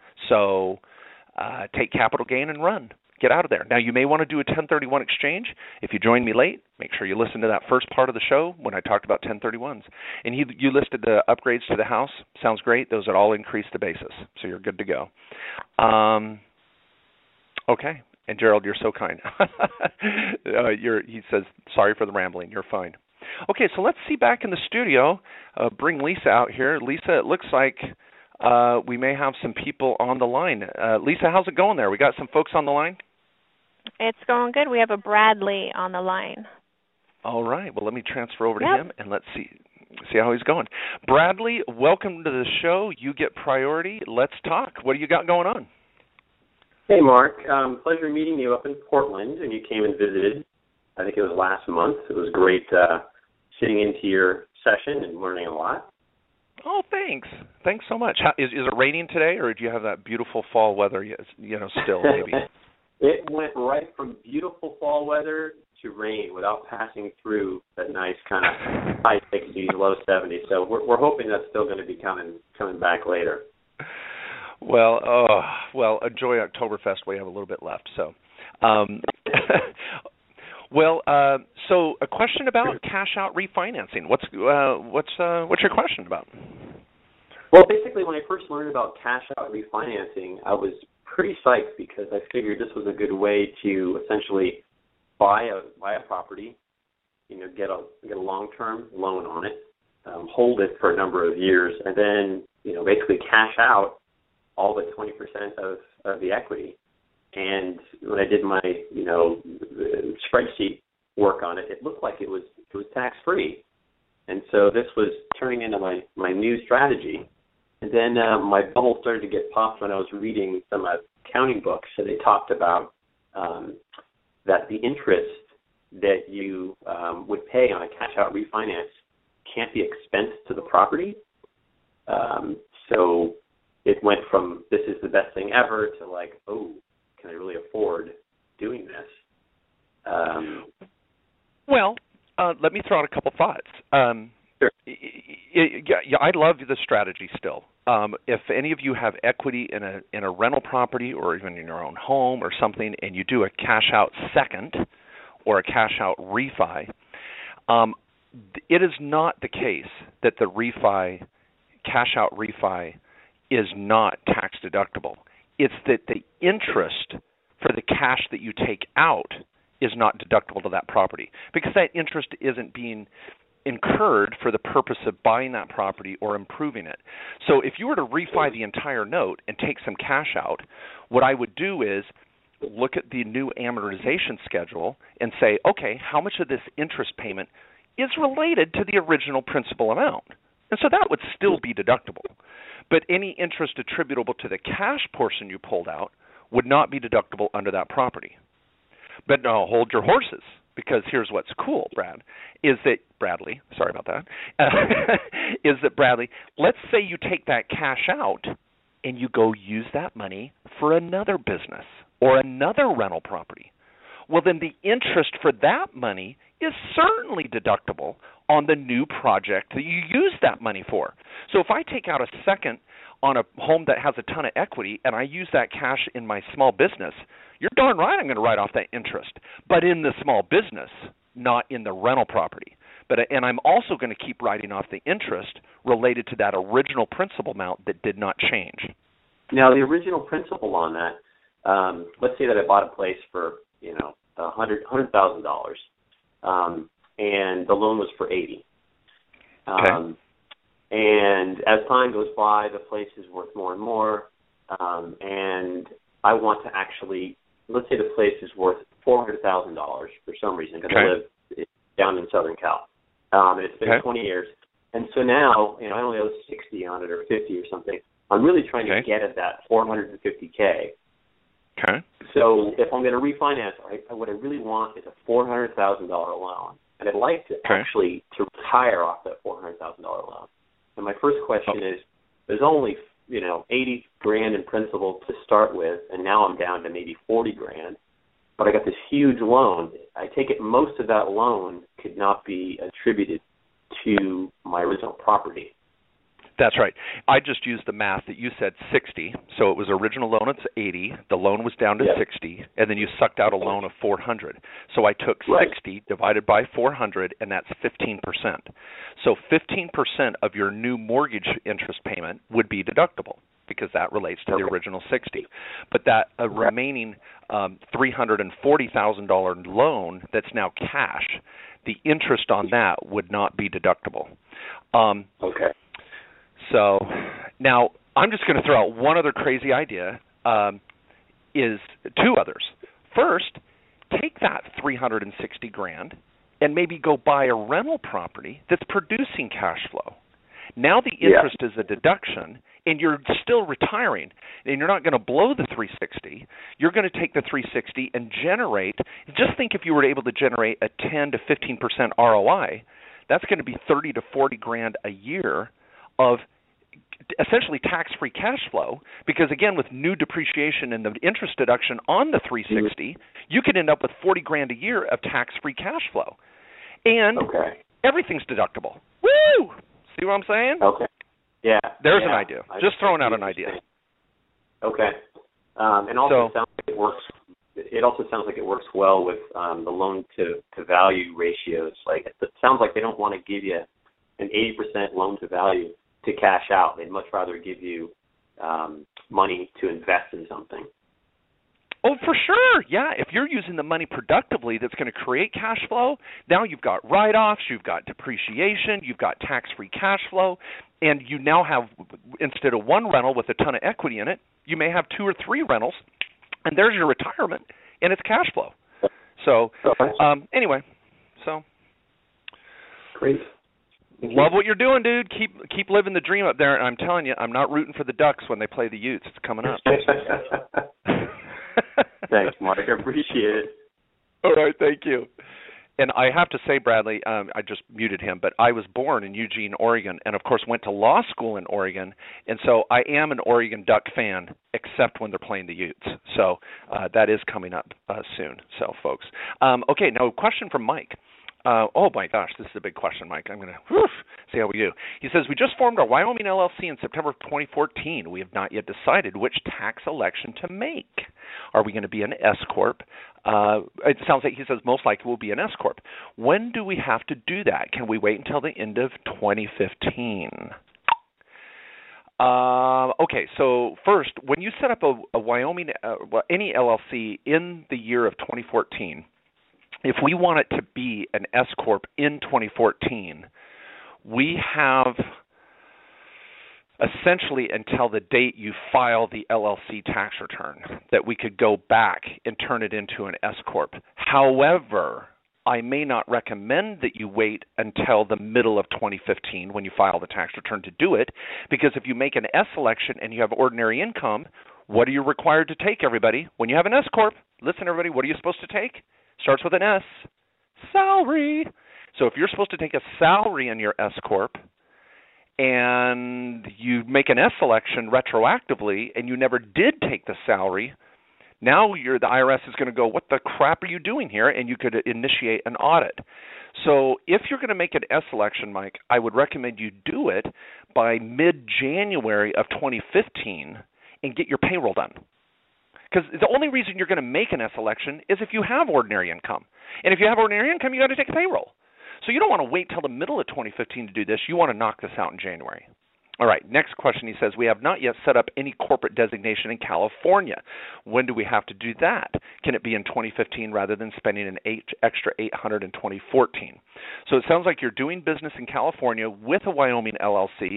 So uh, take capital gain and run. Get out of there. Now, you may want to do a ten thirty-one exchange. If you joined me late, make sure you listen to that first part of the show when I talked about ten thirty-ones. And you, you listed the upgrades to the house. Sounds great. Those would all increase the basis, so you're good to go. Um, okay. And Gerald, you're so kind. uh, you're, he says, sorry for the rambling. You're fine. Okay, so let's see back in the studio. Uh, bring Lisa out here. Lisa, it looks like uh, we may have some people on the line. Uh, Lisa, how's it going there? We got some folks on the line? It's going good. We have a Bradley on the line. All right. Well, let me transfer over to yep. him, and let's see see how he's going. Bradley, welcome to the show. You get priority. Let's talk. What do you got going on? Hey, Mark. Um, pleasure meeting you up in Portland, and you came and visited. I think it was last month. It was great uh, sitting into your session and learning a lot. Oh, thanks. Thanks so much. How, is, is it raining today, or do you have that beautiful fall weather, you know, still maybe? It went right from beautiful fall weather to rain without passing through that nice kind of high sixties, low seventies. So we're, we're hoping that's still going to be coming coming back later. Well, oh, well, enjoy Oktoberfest. We have a little bit left. So, um, well, uh, so a question about cash out refinancing. What's uh, what's uh, what's your question about? Well, basically, when I first learned about cash out refinancing, I was pretty psyched because I figured this was a good way to essentially buy a buy a property, you know, get a get a long-term loan on it, um, hold it for a number of years, and then, you know, basically cash out all but twenty percent of, of the equity. And when I did my, you know, spreadsheet work on it, it looked like it was it was tax-free. And so this was turning into my, my new strategy. And then uh, my bubble started to get popped when I was reading some accounting books, and they talked about um, that the interest that you um, would pay on a cash-out refinance can't be expensed to the property. Um, so it went from this is the best thing ever to like, oh, can I really afford doing this? Um, well, uh, let me throw out a couple thoughts. Um, sure. Yeah, yeah, I love the strategy still. Um, if any of you have equity in a in a rental property or even in your own home or something, and you do a cash out second or a cash out refi, um, it is not the case that the refi, cash out refi, is not tax deductible. It's that the interest for the cash that you take out is not deductible to that property because that interest isn't being incurred for the purpose of buying that property or improving it. So if you were to refi the entire note and take some cash out, what I would do is look at the new amortization schedule and say, okay, how much of this interest payment is related to the original principal amount? And so that would still be deductible. But any interest attributable to the cash portion you pulled out would not be deductible under that property. But now hold your horses, because here's what's cool, Brad, is that Bradley, sorry about that, uh, is that Bradley, let's say you take that cash out and you go use that money for another business or another rental property. Well, then the interest for that money is certainly deductible on the new project that you use that money for. So if I take out a second on a home that has a ton of equity and I use that cash in my small business, you're darn right I'm going to write off that interest, but in the small business, not in the rental property. But and I'm also going to keep writing off the interest related to that original principal amount that did not change. Now, the original principal on that, um, let's say that I bought a place for, you know, a hundred hundred thousand dollars, um, and the loan was for eighty. Um, okay. And as time goes by, the place is worth more and more, um, and I want to actually, let's say the place is worth four hundred thousand dollars for some reason because okay. I live down in Southern Cal, um, and it's been okay. twenty years. And so now, you know, I only owe sixty on it or fifty or something. I'm really trying okay. to get at that four hundred fifty K. Okay. So if I'm going to refinance, I, what I really want is a four hundred thousand dollars loan, and I'd like to okay. actually to retire off that four hundred thousand dollars loan. And my first question oh. is, there's only, you know, eighty grand in principal to start with, and now I'm down to maybe forty grand, but I got this huge loan. I take it most of that loan could not be attributed to my original property. That's right. I just used the math that you said, sixty. So it was original loan at eighty. The loan was down to yeah. sixty, and then you sucked out a loan of four hundred. So I took right. sixty divided by four hundred, and that's fifteen percent. So fifteen percent of your new mortgage interest payment would be deductible because that relates to okay. the original sixty. But that uh, remaining um, three hundred forty thousand dollars loan that's now cash, the interest on that would not be deductible. Um, okay. So now I'm just going to throw out one other crazy idea, um, is two others. First, take that three hundred sixty grand and maybe go buy a rental property that's producing cash flow. Now the interest yeah. is a deduction, and you're still retiring, and you're not going to blow the three hundred sixty. You're going to take the three hundred sixty and generate. Just think if you were able to generate a ten to fifteen percent R O I, that's going to be thirty to forty grand a year of essentially tax-free cash flow, because again, with new depreciation and the interest deduction on the three hundred sixty, you could end up with forty grand a year of tax-free cash flow, and okay. everything's deductible. Woo! See what I'm saying? Okay. Yeah. There's yeah. an idea. I Just throwing out an idea. Okay. Um, and also, so, it sounds like it works. It also sounds like it works well with um, the loan to, to value ratios. Like it sounds like they don't want to give you an eighty percent loan to value to cash out. They'd much rather give you um, money to invest in something. Oh, for sure. Yeah, if you're using the money productively that's going to create cash flow, now you've got write-offs, you've got depreciation, you've got tax-free cash flow, and you now have, instead of one rental with a ton of equity in it, you may have two or three rentals, and there's your retirement, and it's cash flow. So, um, anyway, so. Great. Love what you're doing, dude. Keep keep living the dream up there. And I'm telling you, I'm not rooting for the Ducks when they play the Utes. It's coming up. Thanks, Mark. I appreciate it. All right, thank you. And I have to say, Bradley, um, I just muted him, but I was born in Eugene, Oregon, and of course went to law school in Oregon, and so I am an Oregon Duck fan, except when they're playing the Utes. So uh, that is coming up uh, soon. So, folks. Um, okay, now a question from Mike. Uh, oh, my gosh, this is a big question, Mike. I'm going to see how we do. He says, we just formed our Wyoming L L C in September of twenty fourteen. We have not yet decided which tax election to make. Are we going to be an S-Corp? Uh, it sounds like he says most likely we'll be an S-Corp. When do we have to do that? Can we wait until the end of twenty fifteen? Uh, okay, so first, when you set up a, a Wyoming, uh, well, any L L C in the year of twenty fourteen, if we want it to be an S corp in twenty fourteen, we have essentially until the date you file the L L C tax return that we could go back and turn it into an S corp. However, I may not recommend that you wait until the middle of twenty fifteen when you file the tax return to do it, because if you make an S election and you have ordinary income, what are you required to take, everybody? When you have an S corp, listen, everybody, what are you supposed to take? Starts with an S, salary. So if you're supposed to take a salary in your S corp and you make an S election retroactively and you never did take the salary, now you're, the I R S is going to go, what the crap are you doing here? And you could initiate an audit. So if you're going to make an S election, Mike, I would recommend you do it by mid-January of twenty fifteen and get your payroll done. Because the only reason you're going to make an S election is if you have ordinary income. And if you have ordinary income, you got to take a payroll. So you don't want to wait till the middle of twenty fifteen to do this. You want to knock this out in January. All right, next question. He says, we have not yet set up any corporate designation in California. When do we have to do that? Can it be in twenty fifteen rather than spending an eight, extra eight hundred dollars in twenty fourteen? So it sounds like you're doing business in California with a Wyoming L L C.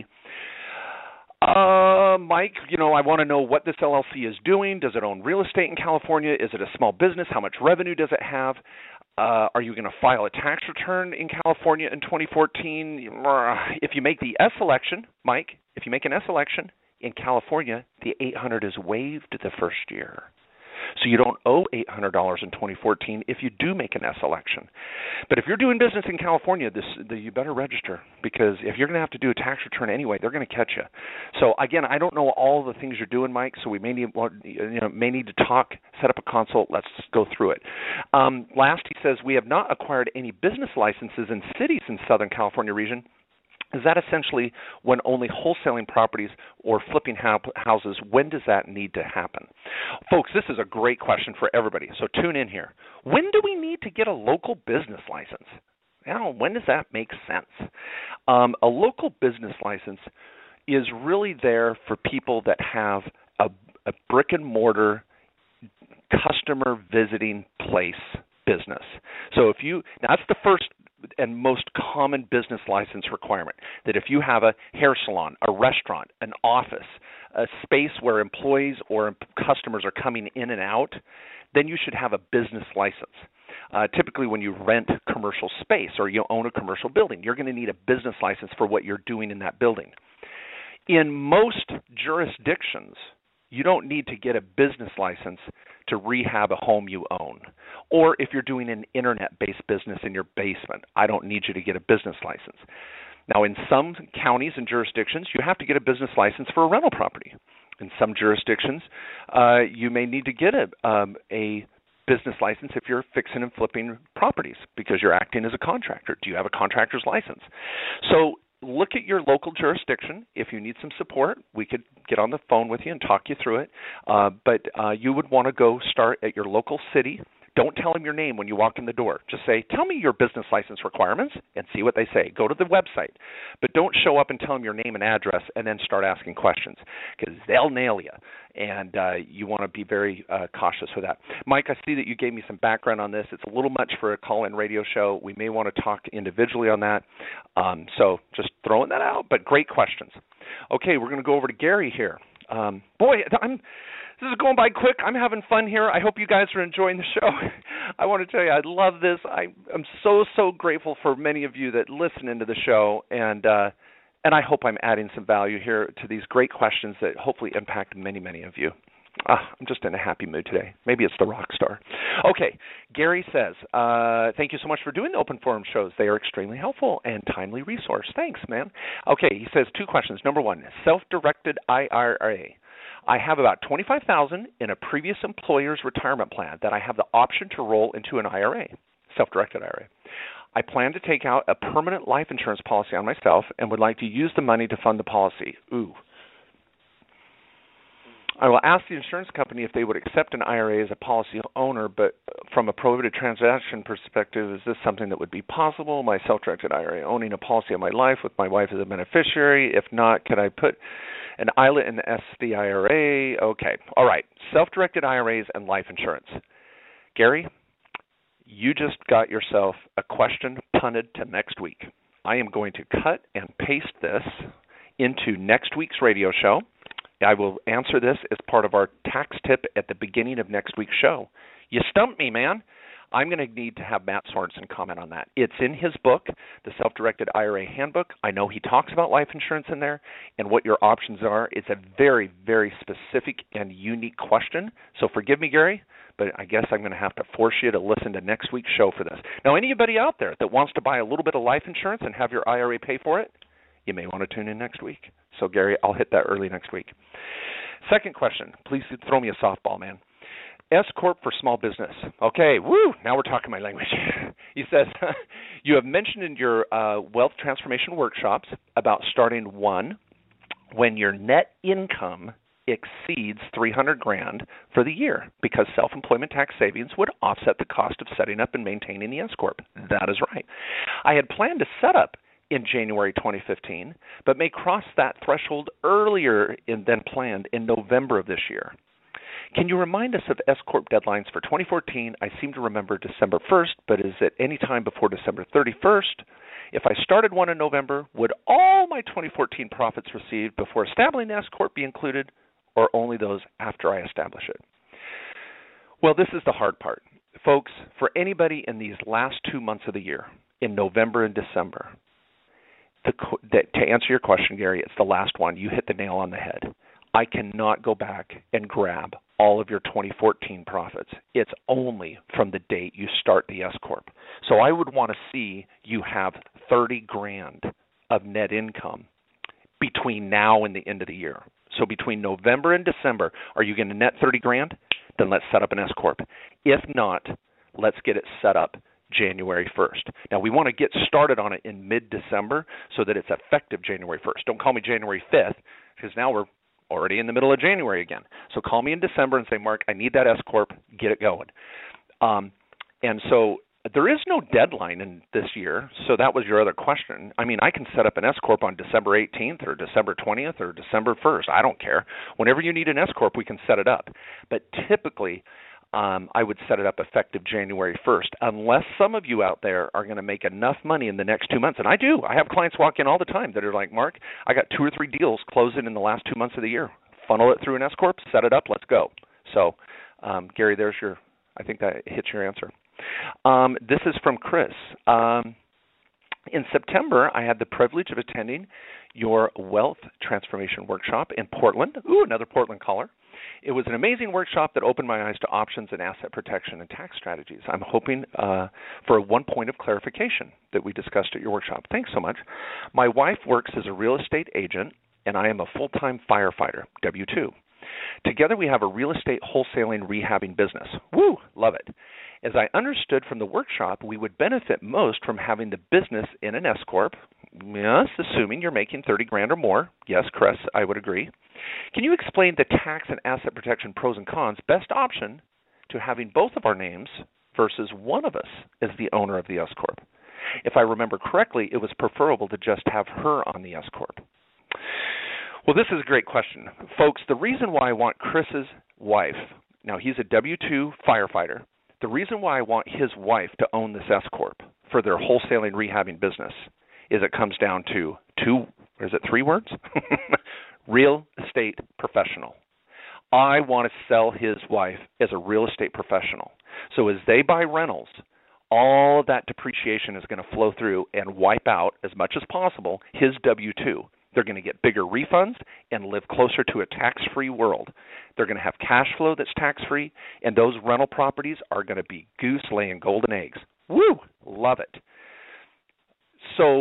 Uh, Mike, you know, I want to know what this L L C is doing. Does it own real estate in California? Is it a small business? How much revenue does it have? Uh, are you going to file a tax return in California in twenty fourteen? If you make the S election, Mike, if you make an S election in California, the eight hundred dollars is waived the first year. So you don't owe eight hundred dollars in twenty fourteen if you do make an S election. But if you're doing business in California, this the, you better register, because if you're going to have to do a tax return anyway, they're going to catch you. So again, I don't know all the things you're doing, Mike. So we may need you know may need to talk, set up a consult. Let's go through it. Um, last, he says we have not acquired any business licenses in cities in Southern California region. Is that essentially when only wholesaling properties or flipping houses? When does that need to happen? Folks, this is a great question for everybody, so tune in here. When do we need to get a local business license? Now, when does that make sense? Um, a local business license is really there for people that have a, a brick and mortar customer visiting place business. So if you, now that's the first and most common business license requirement, that if you have a hair salon, a restaurant, an office, a space where employees or customers are coming in and out, then you should have a business license. Uh, typically when you rent commercial space or you own a commercial building, you're going to need a business license for what you're doing in that building. In most jurisdictions, you don't need to get a business license to rehab a home you own. Or if you're doing an internet-based business in your basement, I don't need you to get a business license. Now, in some counties and jurisdictions, you have to get a business license for a rental property. In some jurisdictions, uh, you may need to get a, um, a business license if you're fixing and flipping properties because you're acting as a contractor. Do you have a contractor's license? So look at your local jurisdiction. If you need some support, we could get on the phone with you and talk you through it. Uh, but uh, you would want to go start at your local city. Don't tell them your name when you walk in the door. Just say, tell me your business license requirements, and see what they say. Go to the website. But don't show up and tell them your name and address and then start asking questions, because they'll nail you. And uh, you want to be very uh, cautious with that. Mike, I see that you gave me some background on this. It's a little much for a call-in radio show. We may want to talk individually on that. Um, so just throwing that out, but great questions. Okay, we're going to go over to Gary here. Um, boy, I'm... This is going by quick. I'm having fun here. I hope you guys are enjoying the show. I want to tell you, I love this. I, I'm so, so grateful for many of you that listen into the show, and uh, and I hope I'm adding some value here to these great questions that hopefully impact many, many of you. Uh, I'm just in a happy mood today. Maybe it's the rock star. Okay, Gary says, uh, thank you so much for doing the open forum shows. They are extremely helpful and timely resource. Thanks, man. Okay, he says two questions. Number one, self-directed I R A. I have about twenty-five thousand dollars in a previous employer's retirement plan that I have the option to roll into an I R A, self-directed I R A. I plan to take out a permanent life insurance policy on myself and would like to use the money to fund the policy. Ooh. I will ask the insurance company if they would accept an I R A as a policy owner, but from a prohibited transaction perspective, is this something that would be possible? My self-directed I R A owning a policy on my life with my wife as a beneficiary? If not, can I put an I L A in the S the I R A? Okay. All right. Self-directed I R As and life insurance. Gary, you just got yourself a question punted to next week. I am going to cut and paste this into next week's radio show. I will answer this as part of our tax tip at the beginning of next week's show. You stumped me, man. I'm going to need to have Matt Sorensen comment on that. It's in his book, The Self-Directed I R A Handbook. I know he talks about life insurance in there and what your options are. It's a very, very specific and unique question. So forgive me, Gary, but I guess I'm going to have to force you to listen to next week's show for this. Now, anybody out there that wants to buy a little bit of life insurance and have your I R A pay for it, you may want to tune in next week. So, Gary, I'll hit that early next week. Second question. Please throw me a softball, man. S-Corp for small business. Okay, woo, now we're talking my language. He says, you have mentioned in your uh, wealth transformation workshops about starting one when your net income exceeds three hundred grand for the year because self-employment tax savings would offset the cost of setting up and maintaining the S-Corp. That is right. I had planned to set up in January twenty fifteen, but may cross that threshold earlier in, than planned in November of this year. Can you remind us of S-Corp deadlines for twenty fourteen? I seem to remember December first, but is it any time before December thirty-first? If I started one in November, would all my twenty fourteen profits received before establishing S-Corp be included, or only those after I establish it? Well, this is the hard part. Folks, for anybody in these last two months of the year, in November and December, the, the, to answer your question, Gary, it's the last one. You hit the nail on the head. I cannot go back and grab all of your twenty fourteen profits. It's only from the date you start the S-Corp. So I would want to see you have thirty grand of net income between now and the end of the year. So between November and December, are you going to net thirty grand? Then let's set up an S-Corp. If not, let's get it set up January first. Now, we want to get started on it in mid-December so that it's effective January first. Don't call me January fifth because now we're already in the middle of January again. So call me in December and say, Mark, I need that S-Corp. Get it going. Um, and so there is no deadline in this year, so that was your other question. I mean, I can set up an S-Corp on December eighteenth or December twentieth or December first. I don't care. Whenever you need an S-Corp, we can set it up. But typically, um, I would set it up effective January first, unless some of you out there are going to make enough money in the next two months. And I do. I have clients walk in all the time that are like, Mark, I got two or three deals closing in the last two months of the year. Funnel it through an S-Corp, set it up, let's go. So, um, Gary, there's your, I think that hits your answer. Um, this is from Chris. Um, in September, I had the privilege of attending your wealth transformation workshop in Portland. Ooh, another Portland caller. It was an amazing workshop that opened my eyes to options in asset protection and tax strategies. I'm hoping uh, for one point of clarification that we discussed at your workshop. Thanks so much. My wife works as a real estate agent, and I am a full-time firefighter, W two. Together we have a real estate wholesaling rehabbing business. Woo, love it. As I understood from the workshop, we would benefit most from having the business in an S-Corp. Yes, assuming you're making thirty grand or more. Yes, Chris, I would agree. Can you explain the tax and asset protection pros and cons, best option to having both of our names versus one of us as the owner of the S-Corp? If I remember correctly, it was preferable to just have her on the S-Corp. Well, this is a great question. Folks, the reason why I want Chris's wife, now he's a W two firefighter, the reason why I want his wife to own this S-Corp for their wholesaling rehabbing business is it comes down to two, or is it three words? Real estate professional. I want to sell his wife as a real estate professional. So as they buy rentals, all of that depreciation is going to flow through and wipe out as much as possible his W two. They're going to get bigger refunds and live closer to a tax-free world. They're going to have cash flow that's tax-free, and those rental properties are going to be goose laying golden eggs. Woo! Love it. So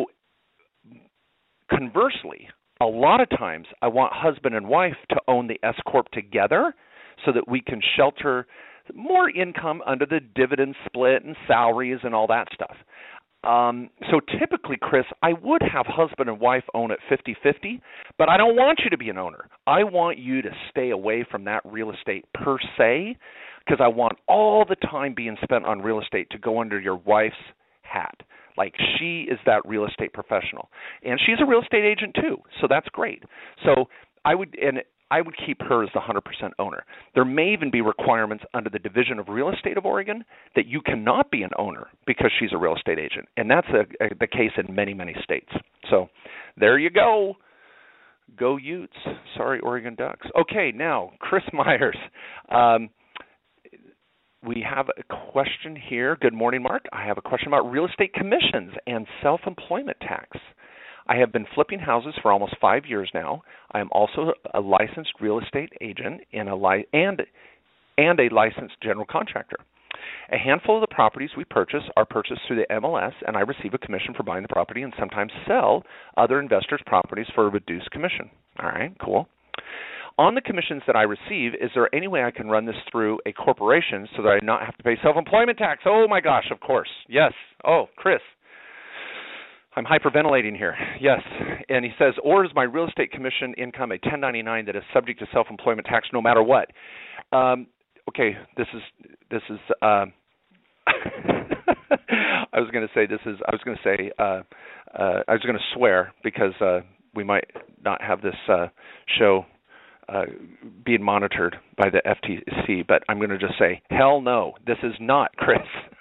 conversely, a lot of times I want husband and wife to own the S-Corp together so that we can shelter more income under the dividend split and salaries and all that stuff. Um, so typically, Chris, I would have husband and wife own it fifty-fifty, but I don't want you to be an owner. I want you to stay away from that real estate per se, because I want all the time being spent on real estate to go under your wife's hat. Like, she is that real estate professional. And she's a real estate agent too, so that's great. So I would, and I would keep her as the one hundred percent owner. There may even be requirements under the Division of Real Estate of Oregon that you cannot be an owner because she's a real estate agent, and that's a, a, the case in many, many states. So there you go. Go Utes. Sorry, Oregon Ducks. Okay, now, Chris Myers. Um, we have a question here. Good morning, Mark. I have a question about real estate commissions and self-employment tax. I have been flipping houses for almost five years now. I am also a licensed real estate agent and a li- and and a licensed general contractor. A handful of the properties we purchase are purchased through the M L S, and I receive a commission for buying the property and sometimes sell other investors' properties for a reduced commission. All right, cool. On the commissions that I receive, is there any way I can run this through a corporation so that I not have to pay self-employment tax? Oh, my gosh, of course. Yes. Oh, Chris. I'm hyperventilating here. Yes. And he says, or is my real estate commission income a ten ninety-nine that is subject to self-employment tax no matter what? Um, okay, this is this is. Uh, I was going to say this is. I was going to say. Uh, uh, I was going to swear because uh, we might not have this uh, show uh, being monitored by the F T C, but I'm going to just say, hell no, this is not, Chris.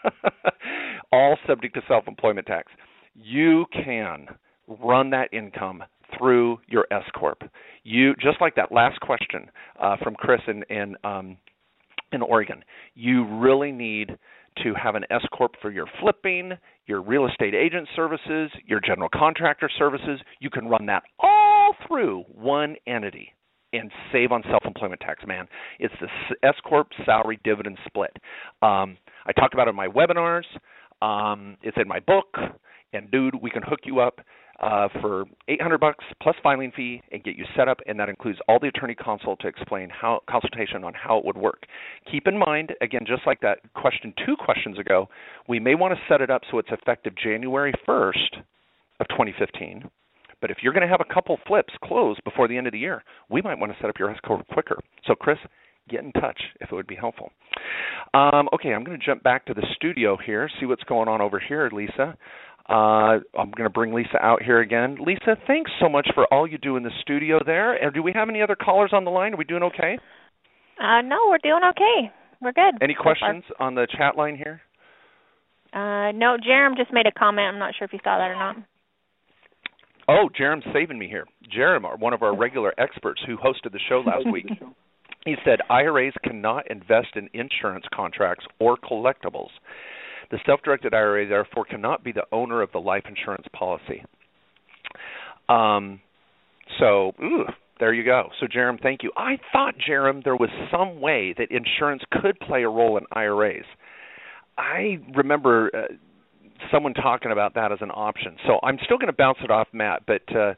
All subject to self-employment tax. You can run that income through your S corp. You just like that last question uh, from Chris in in, um, in Oregon. You really need to have an S corp for your flipping, your real estate agent services, your general contractor services. You can run that all through one entity and save on self-employment tax, man. It's the S corp salary dividend split. Um, I talk about it in my webinars. Um, it's in my book. And, dude, we can hook you up uh, for eight hundred bucks plus filing fee and get you set up, and that includes all the attorney consult to explain how consultation on how it would work. Keep in mind, again, just like that question two questions ago, we may want to set it up so it's effective January first of twenty fifteen. But if you're going to have a couple flips close before the end of the year, we might want to set up your S corp quicker. So, Chris, get in touch if it would be helpful. Um, okay, I'm going to jump back to the studio here, see what's going on over here, Lisa. Uh, I'm going to bring Lisa out here again. Lisa, thanks so much for all you do in the studio there. And do we have any other callers on the line? Are we doing okay? Uh, no, we're doing okay. We're good. Any questions so on the chat line here? Uh, no, Jerem just made a comment. I'm not sure if you saw that or not. Oh, Jerem's saving me here. Jerem, one of our regular experts who hosted the show last week, he said I R As cannot invest in insurance contracts or collectibles. The self-directed I R A, therefore, cannot be the owner of the life insurance policy. Um, so, ooh, there you go. So, Jerem, thank you. I thought, Jerem, there was some way that insurance could play a role in I R As. I remember uh, someone talking about that as an option. So I'm still going to bounce it off Matt, but uh,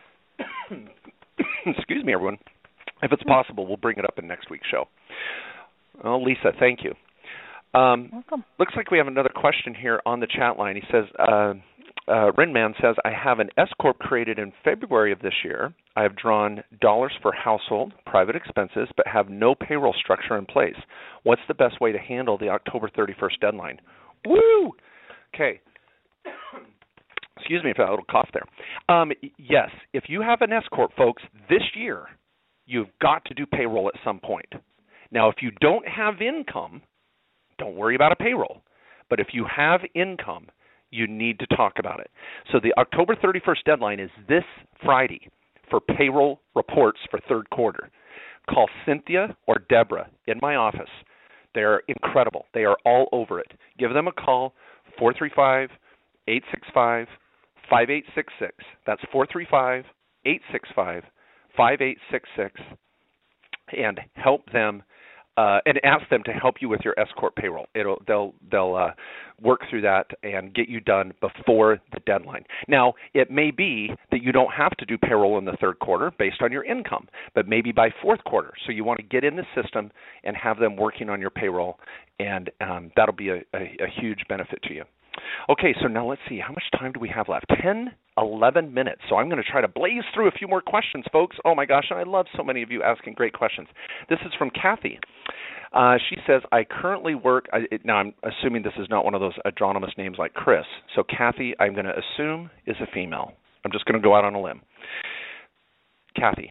excuse me, everyone. If it's possible, we'll bring it up in next week's show. Well, Lisa, thank you. Um, Welcome. Looks like we have another question here on the chat line. He says, uh, uh, Renman says, I have an S corp created in February of this year. I have drawn dollars for household, private expenses, but have no payroll structure in place. What's the best way to handle the October thirty-first deadline? Woo! Okay. Excuse me for that little cough there. Um, yes, if you have an S corp, folks, this year you've got to do payroll at some point. Now, if you don't have income, don't worry about a payroll. But if you have income, you need to talk about it. So the October thirty-first deadline is this Friday for payroll reports for third quarter. Call Cynthia or Deborah in my office. They're incredible. They are all over it. Give them a call, four three five, eight six five, five eight six six. That's four three five, eight six five, five eight six six, and help them uh, and ask them to help you with your S corp payroll. It'll they'll they'll uh, work through that and get you done before the deadline. Now, it may be that you don't have to do payroll in the third quarter based on your income, but maybe by fourth quarter. So you want to get in the system and have them working on your payroll, and um, that'll be a, a, a huge benefit to you. Okay, so now let's see. How much time do we have left? ten, eleven minutes. So I'm going to try to blaze through a few more questions, folks. Oh, my gosh, and I love so many of you asking great questions. This is from Kathy. Uh, she says, I currently work I, – now I'm assuming this is not one of those adronymous names like Chris. So Kathy, I'm going to assume, is a female. I'm just going to go out on a limb. Kathy,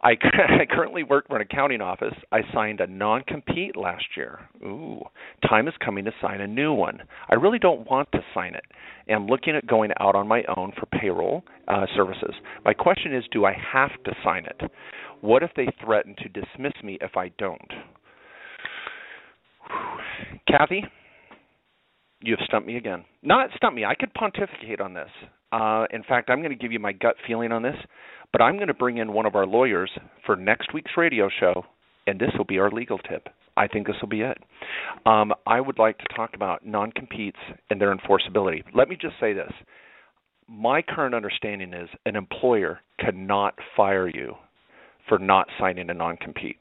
I, I currently work for an accounting office. I signed a non-compete last year. Ooh, time is coming to sign a new one. I really don't want to sign it. I'm looking at going out on my own for payroll uh, services. My question is, do I have to sign it? What if they threaten to dismiss me if I don't? Whew. Kathy, you've stumped me again. Not stumped me. I could pontificate on this. Uh, in fact, I'm going to give you my gut feeling on this, but I'm going to bring in one of our lawyers for next week's radio show, and this will be our legal tip. I think this will be it. Um, I would like to talk about non-competes and their enforceability. Let me just say this. My current understanding is an employer cannot fire you for not signing a non-compete.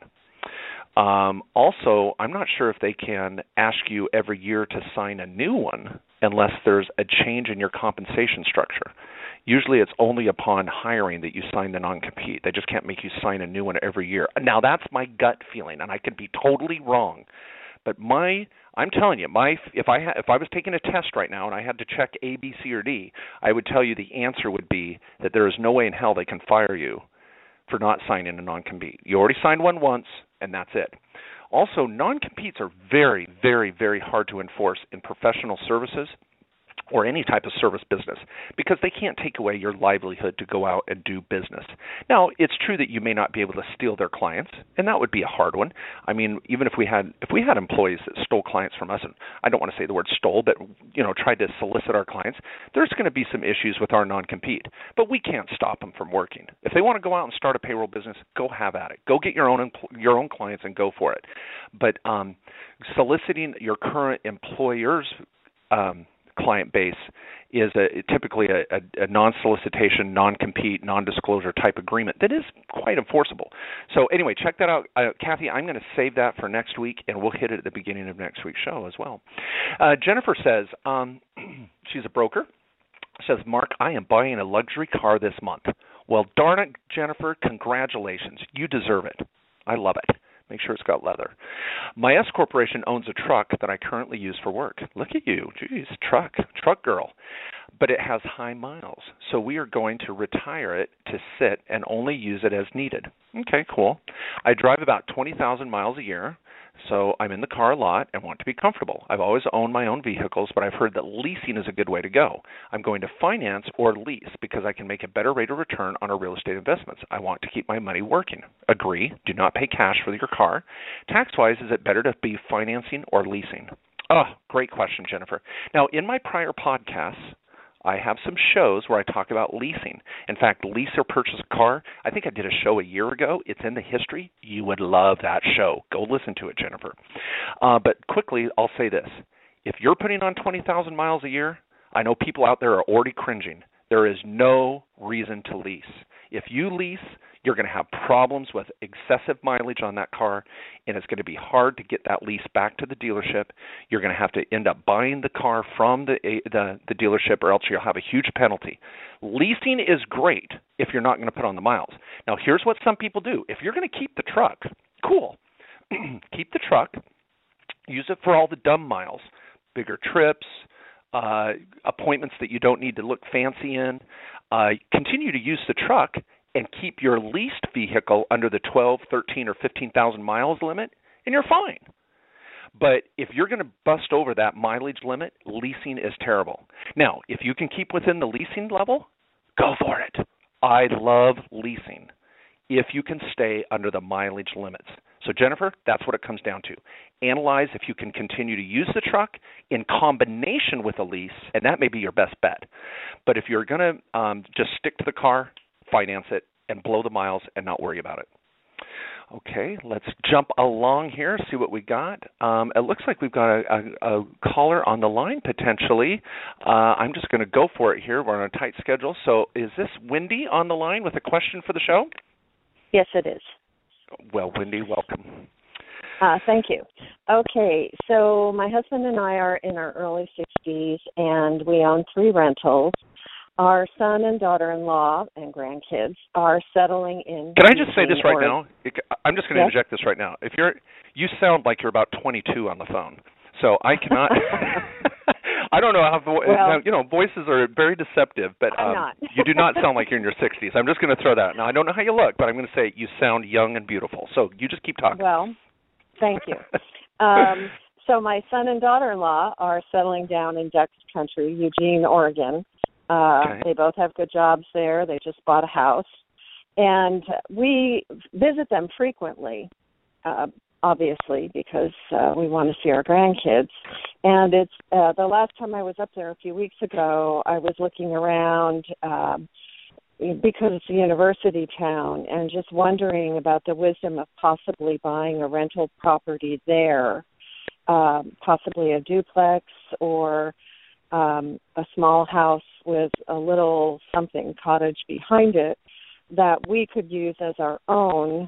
Um, also, I'm not sure if they can ask you every year to sign a new one unless there's a change in your compensation structure. Usually it's only upon hiring that you sign the non-compete. They just can't make you sign a new one every year. Now, that's my gut feeling, and I could be totally wrong. But my, I'm telling you, my if I ha- if I was taking a test right now and I had to check A, B, C, or D, I would tell you the answer would be that there is no way in hell they can fire you for not signing a non-compete. You already signed one once, and that's it. Also, non-competes are very, very, very hard to enforce in professional services or any type of service business because they can't take away your livelihood to go out and do business. Now, it's true that you may not be able to steal their clients, and that would be a hard one. I mean, even if we had if we had employees that stole clients from us, and I don't want to say the word stole, but you know, tried to solicit our clients, there's going to be some issues with our non-compete. But we can't stop them from working. If they want to go out and start a payroll business, go have at it. Go get your own empl- your own clients and go for it. But um, soliciting your current employer's um, client base is a, typically a, a, a non-solicitation, non-compete, non-disclosure type agreement that is quite enforceable. So anyway, check that out. Uh, Kathy, I'm going to save that for next week, and we'll hit it at the beginning of next week's show as well. Uh, Jennifer says, um, she's a broker, says, Mark, I am buying a luxury car this month. Well, darn it, Jennifer, congratulations. You deserve it. I love it. Make sure it's got leather. My S Corporation owns a truck that I currently use for work. Look at you. Geez, truck, truck girl. But it has high miles, so we are going to retire it to sit and only use it as needed. Okay, cool. I drive about twenty thousand miles a year, so I'm in the car a lot and want to be comfortable. I've always owned my own vehicles, but I've heard that leasing is a good way to go. I'm going to finance or lease because I can make a better rate of return on our real estate investments. I want to keep my money working. Agree. Do not pay cash for your car. Tax-wise, is it better to be financing or leasing? Oh, great question, Jennifer. Now, in my prior podcasts, I have some shows where I talk about leasing. In fact, lease or purchase a car, I think I did a show a year ago. It's in the history. You would love that show. Go listen to it, Jennifer. Uh, but quickly, I'll say this. If you're putting on twenty thousand miles a year, I know people out there are already cringing. There is no reason to lease. If you lease, you're going to have problems with excessive mileage on that car, and it's going to be hard to get that lease back to the dealership. You're going to have to end up buying the car from the, the, the dealership, or else you'll have a huge penalty. Leasing is great if you're not going to put on the miles. Now, here's what some people do. If you're going to keep the truck, cool. Keep the truck. Use it for all the dumb miles, bigger trips, uh, appointments that you don't need to look fancy in. Uh, continue to use the truck and keep your leased vehicle under the twelve, thirteen, or fifteen thousand miles limit, and you're fine. But if you're going to bust over that mileage limit, leasing is terrible. Now, if you can keep within the leasing level, go for it. I love leasing if you can stay under the mileage limits. So, Jennifer, that's what it comes down to. Analyze if you can continue to use the truck in combination with a lease, and that may be your best bet. But if you're going to um, just stick to the car, finance it, and blow the miles and not worry about it. Okay, let's jump along here, see what we got. Um, it looks like we've got a, a, a caller on the line potentially. Uh, I'm just going to go for it here. We're on a tight schedule. So is this Wendy on the line with a question for the show? Yes, it is. Well, Wendy, welcome. Uh, thank you. Okay, so my husband and I are in our early sixties, and we own three rentals. Our son and daughter-in-law and grandkids are settling in. Can I just say this right or, now? I'm just going to yes? interject this right now. If you're, you sound like you're about twenty-two on the phone, so I cannot. I don't know how vo- well, you know voices are very deceptive, but I'm um, not. you do not sound like you're in your sixties. I'm just going to throw that out. Now I don't know how you look, but I'm going to say you sound young and beautiful. So you just keep talking. Well, thank you. um, so my son and daughter-in-law are settling down in Dex Country, Eugene, Oregon. Uh, okay. They both have good jobs there. They just bought a house, and we visit them frequently. Uh, obviously, because uh, we want to see our grandkids. And it's uh, the last time I was up there a few weeks ago, I was looking around um, because it's a university town and just wondering about the wisdom of possibly buying a rental property there, um, possibly a duplex or um, a small house with a little something cottage behind it that we could use as our own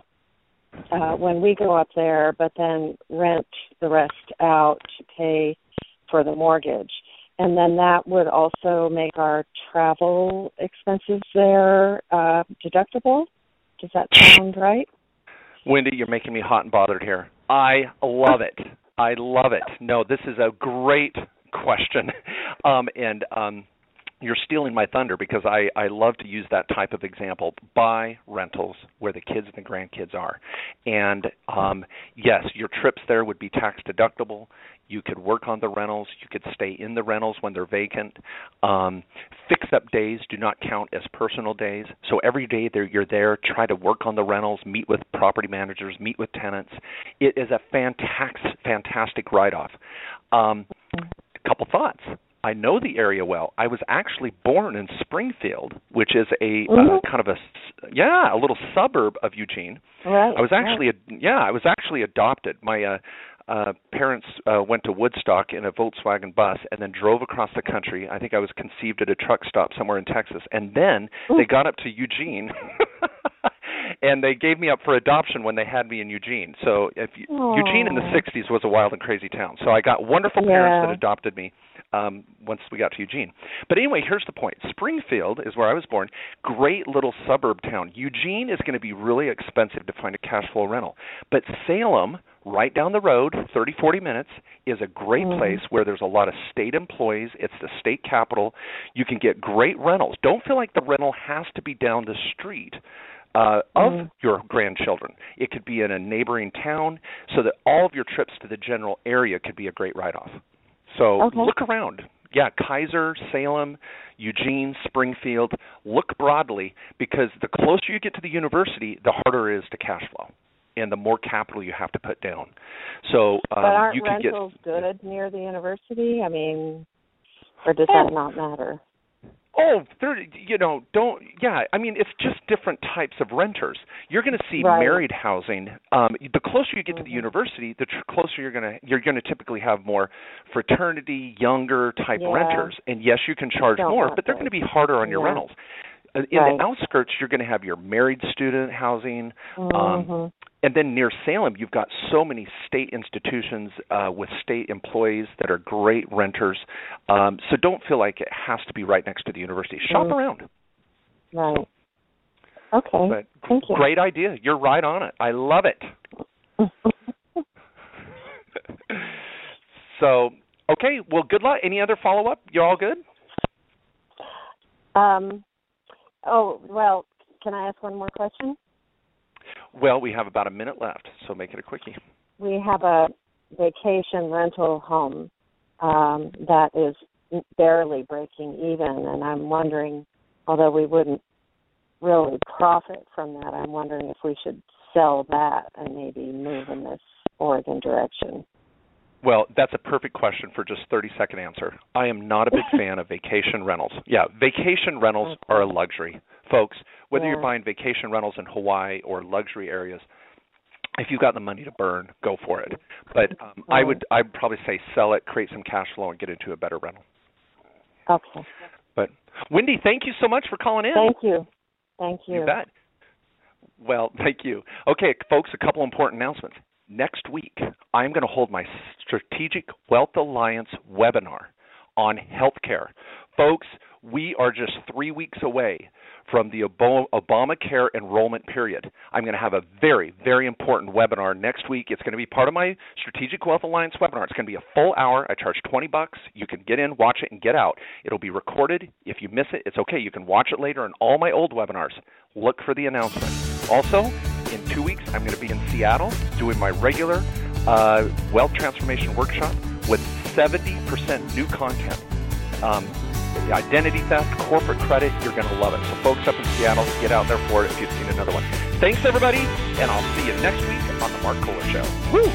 Uh, when we go up there, but then rent the rest out to pay for the mortgage. And then that would also make our travel expenses there uh, deductible. Does that sound right? Wendy, you're making me hot and bothered here. I love it. I love it. No, this is a great question. Um, and um, you're stealing my thunder because I, I love to use that type of example. Buy rentals where the kids and the grandkids are. And, um, yes, your trips there would be tax deductible. You could work on the rentals. You could stay in the rentals when they're vacant. Um, fix-up days do not count as personal days. So every day you're there, try to work on the rentals, meet with property managers, meet with tenants. It is a fantastic, fantastic write-off. Um, a couple thoughts. I know the area well. I was actually born in Springfield, which is a mm-hmm. uh, kind of a yeah, a little suburb of Eugene. Right. I was actually right. a, yeah, I was actually adopted. My uh, uh, parents uh, went to Woodstock in a Volkswagen bus and then drove across the country. I think I was conceived at a truck stop somewhere in Texas, and then Ooh. They got up to Eugene. And they gave me up for adoption when they had me in Eugene. So if you, Eugene in the sixties was a wild and crazy town. So I got wonderful yeah. parents that adopted me um, once we got to Eugene. But anyway, here's the point. Springfield is where I was born. Great little suburb town. Eugene is going to be really expensive to find a cash flow rental. But Salem, right down the road, thirty, forty minutes, is a great mm. place where there's a lot of state employees. It's the state capital. You can get great rentals. Don't feel like the rental has to be down the street Uh, of mm. your grandchildren. It could be in a neighboring town so that all of your trips to the general area could be a great write-off. So okay. look around. Yeah, Kaiser, Salem, Eugene, Springfield. Look broadly because the closer you get to the university, the harder it is to cash flow and the more capital you have to put down. So um, but aren't you can rentals get, good near the university? I mean, or does oh. that not matter? Oh, there, you know, don't, yeah, I mean, it's just different types of renters. You're going to see right. married housing. Um, the closer you get mm-hmm. to the university, the tr- closer you're going to, you're going to typically have more fraternity, younger type yeah. renters. And yes, you can charge don't more, but they're going to be harder on your yeah. rentals. Uh, in right. the outskirts, you're going to have your married student housing. Mm-hmm. Um, and then near Salem, you've got so many state institutions uh, with state employees that are great renters. Um, so don't feel like it has to be right next to the university. Shop mm-hmm. around. So, Right. Okay. but Thank you. Great idea. You're right on it. I love it. So, okay. Well, good luck. Any other follow-up? You all good? Um. Oh, well, can I ask one more question? Well, we have about a minute left, so make it a quickie. We have a vacation rental home um, that is barely breaking even, and I'm wondering, although we wouldn't really profit from that, I'm wondering if we should sell that and maybe move in this Oregon direction. Well, that's a perfect question for just thirty-second answer. I am not a big fan of vacation rentals. Yeah, vacation rentals okay. are a luxury. Folks, whether yeah. you're buying vacation rentals in Hawaii or luxury areas, if you've got the money to burn, go for it. But um, right. I would I'd probably say sell it, create some cash flow, and get into a better rental. Okay. But, Wendy, thank you so much for calling in. Thank you. Thank you. You bet. Well, thank you. Okay, folks, a couple important announcements. Next week, I'm going to hold my Strategic Wealth Alliance webinar on healthcare. Folks, we are just three weeks away from the Obamacare enrollment period. I'm going to have a very, very important webinar next week. It's going to be part of my Strategic Wealth Alliance webinar. It's going to be a full hour. I charge twenty bucks. You can get in, watch it, and get out. It'll be recorded. If you miss it, it's okay. You can watch it later in all my old webinars. Look for the announcement. Also, in two weeks, I'm going to be in Seattle doing my regular uh, wealth transformation workshop with seventy percent new content. Um, Identity theft, corporate credit, you're going to love it. So folks up in Seattle, get out there for it if you've seen another one. Thanks, everybody, and I'll see you next week on The Mark Kohler Show. Woo!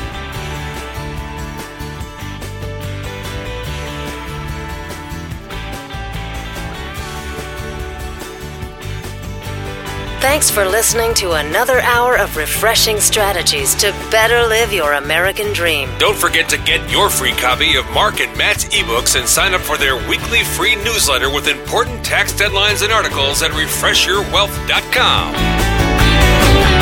Thanks for listening to another hour of refreshing strategies to better live your American dream. Don't forget to get your free copy of Mark and Matt's ebooks and sign up for their weekly free newsletter with important tax deadlines and articles at refresh your wealth dot com.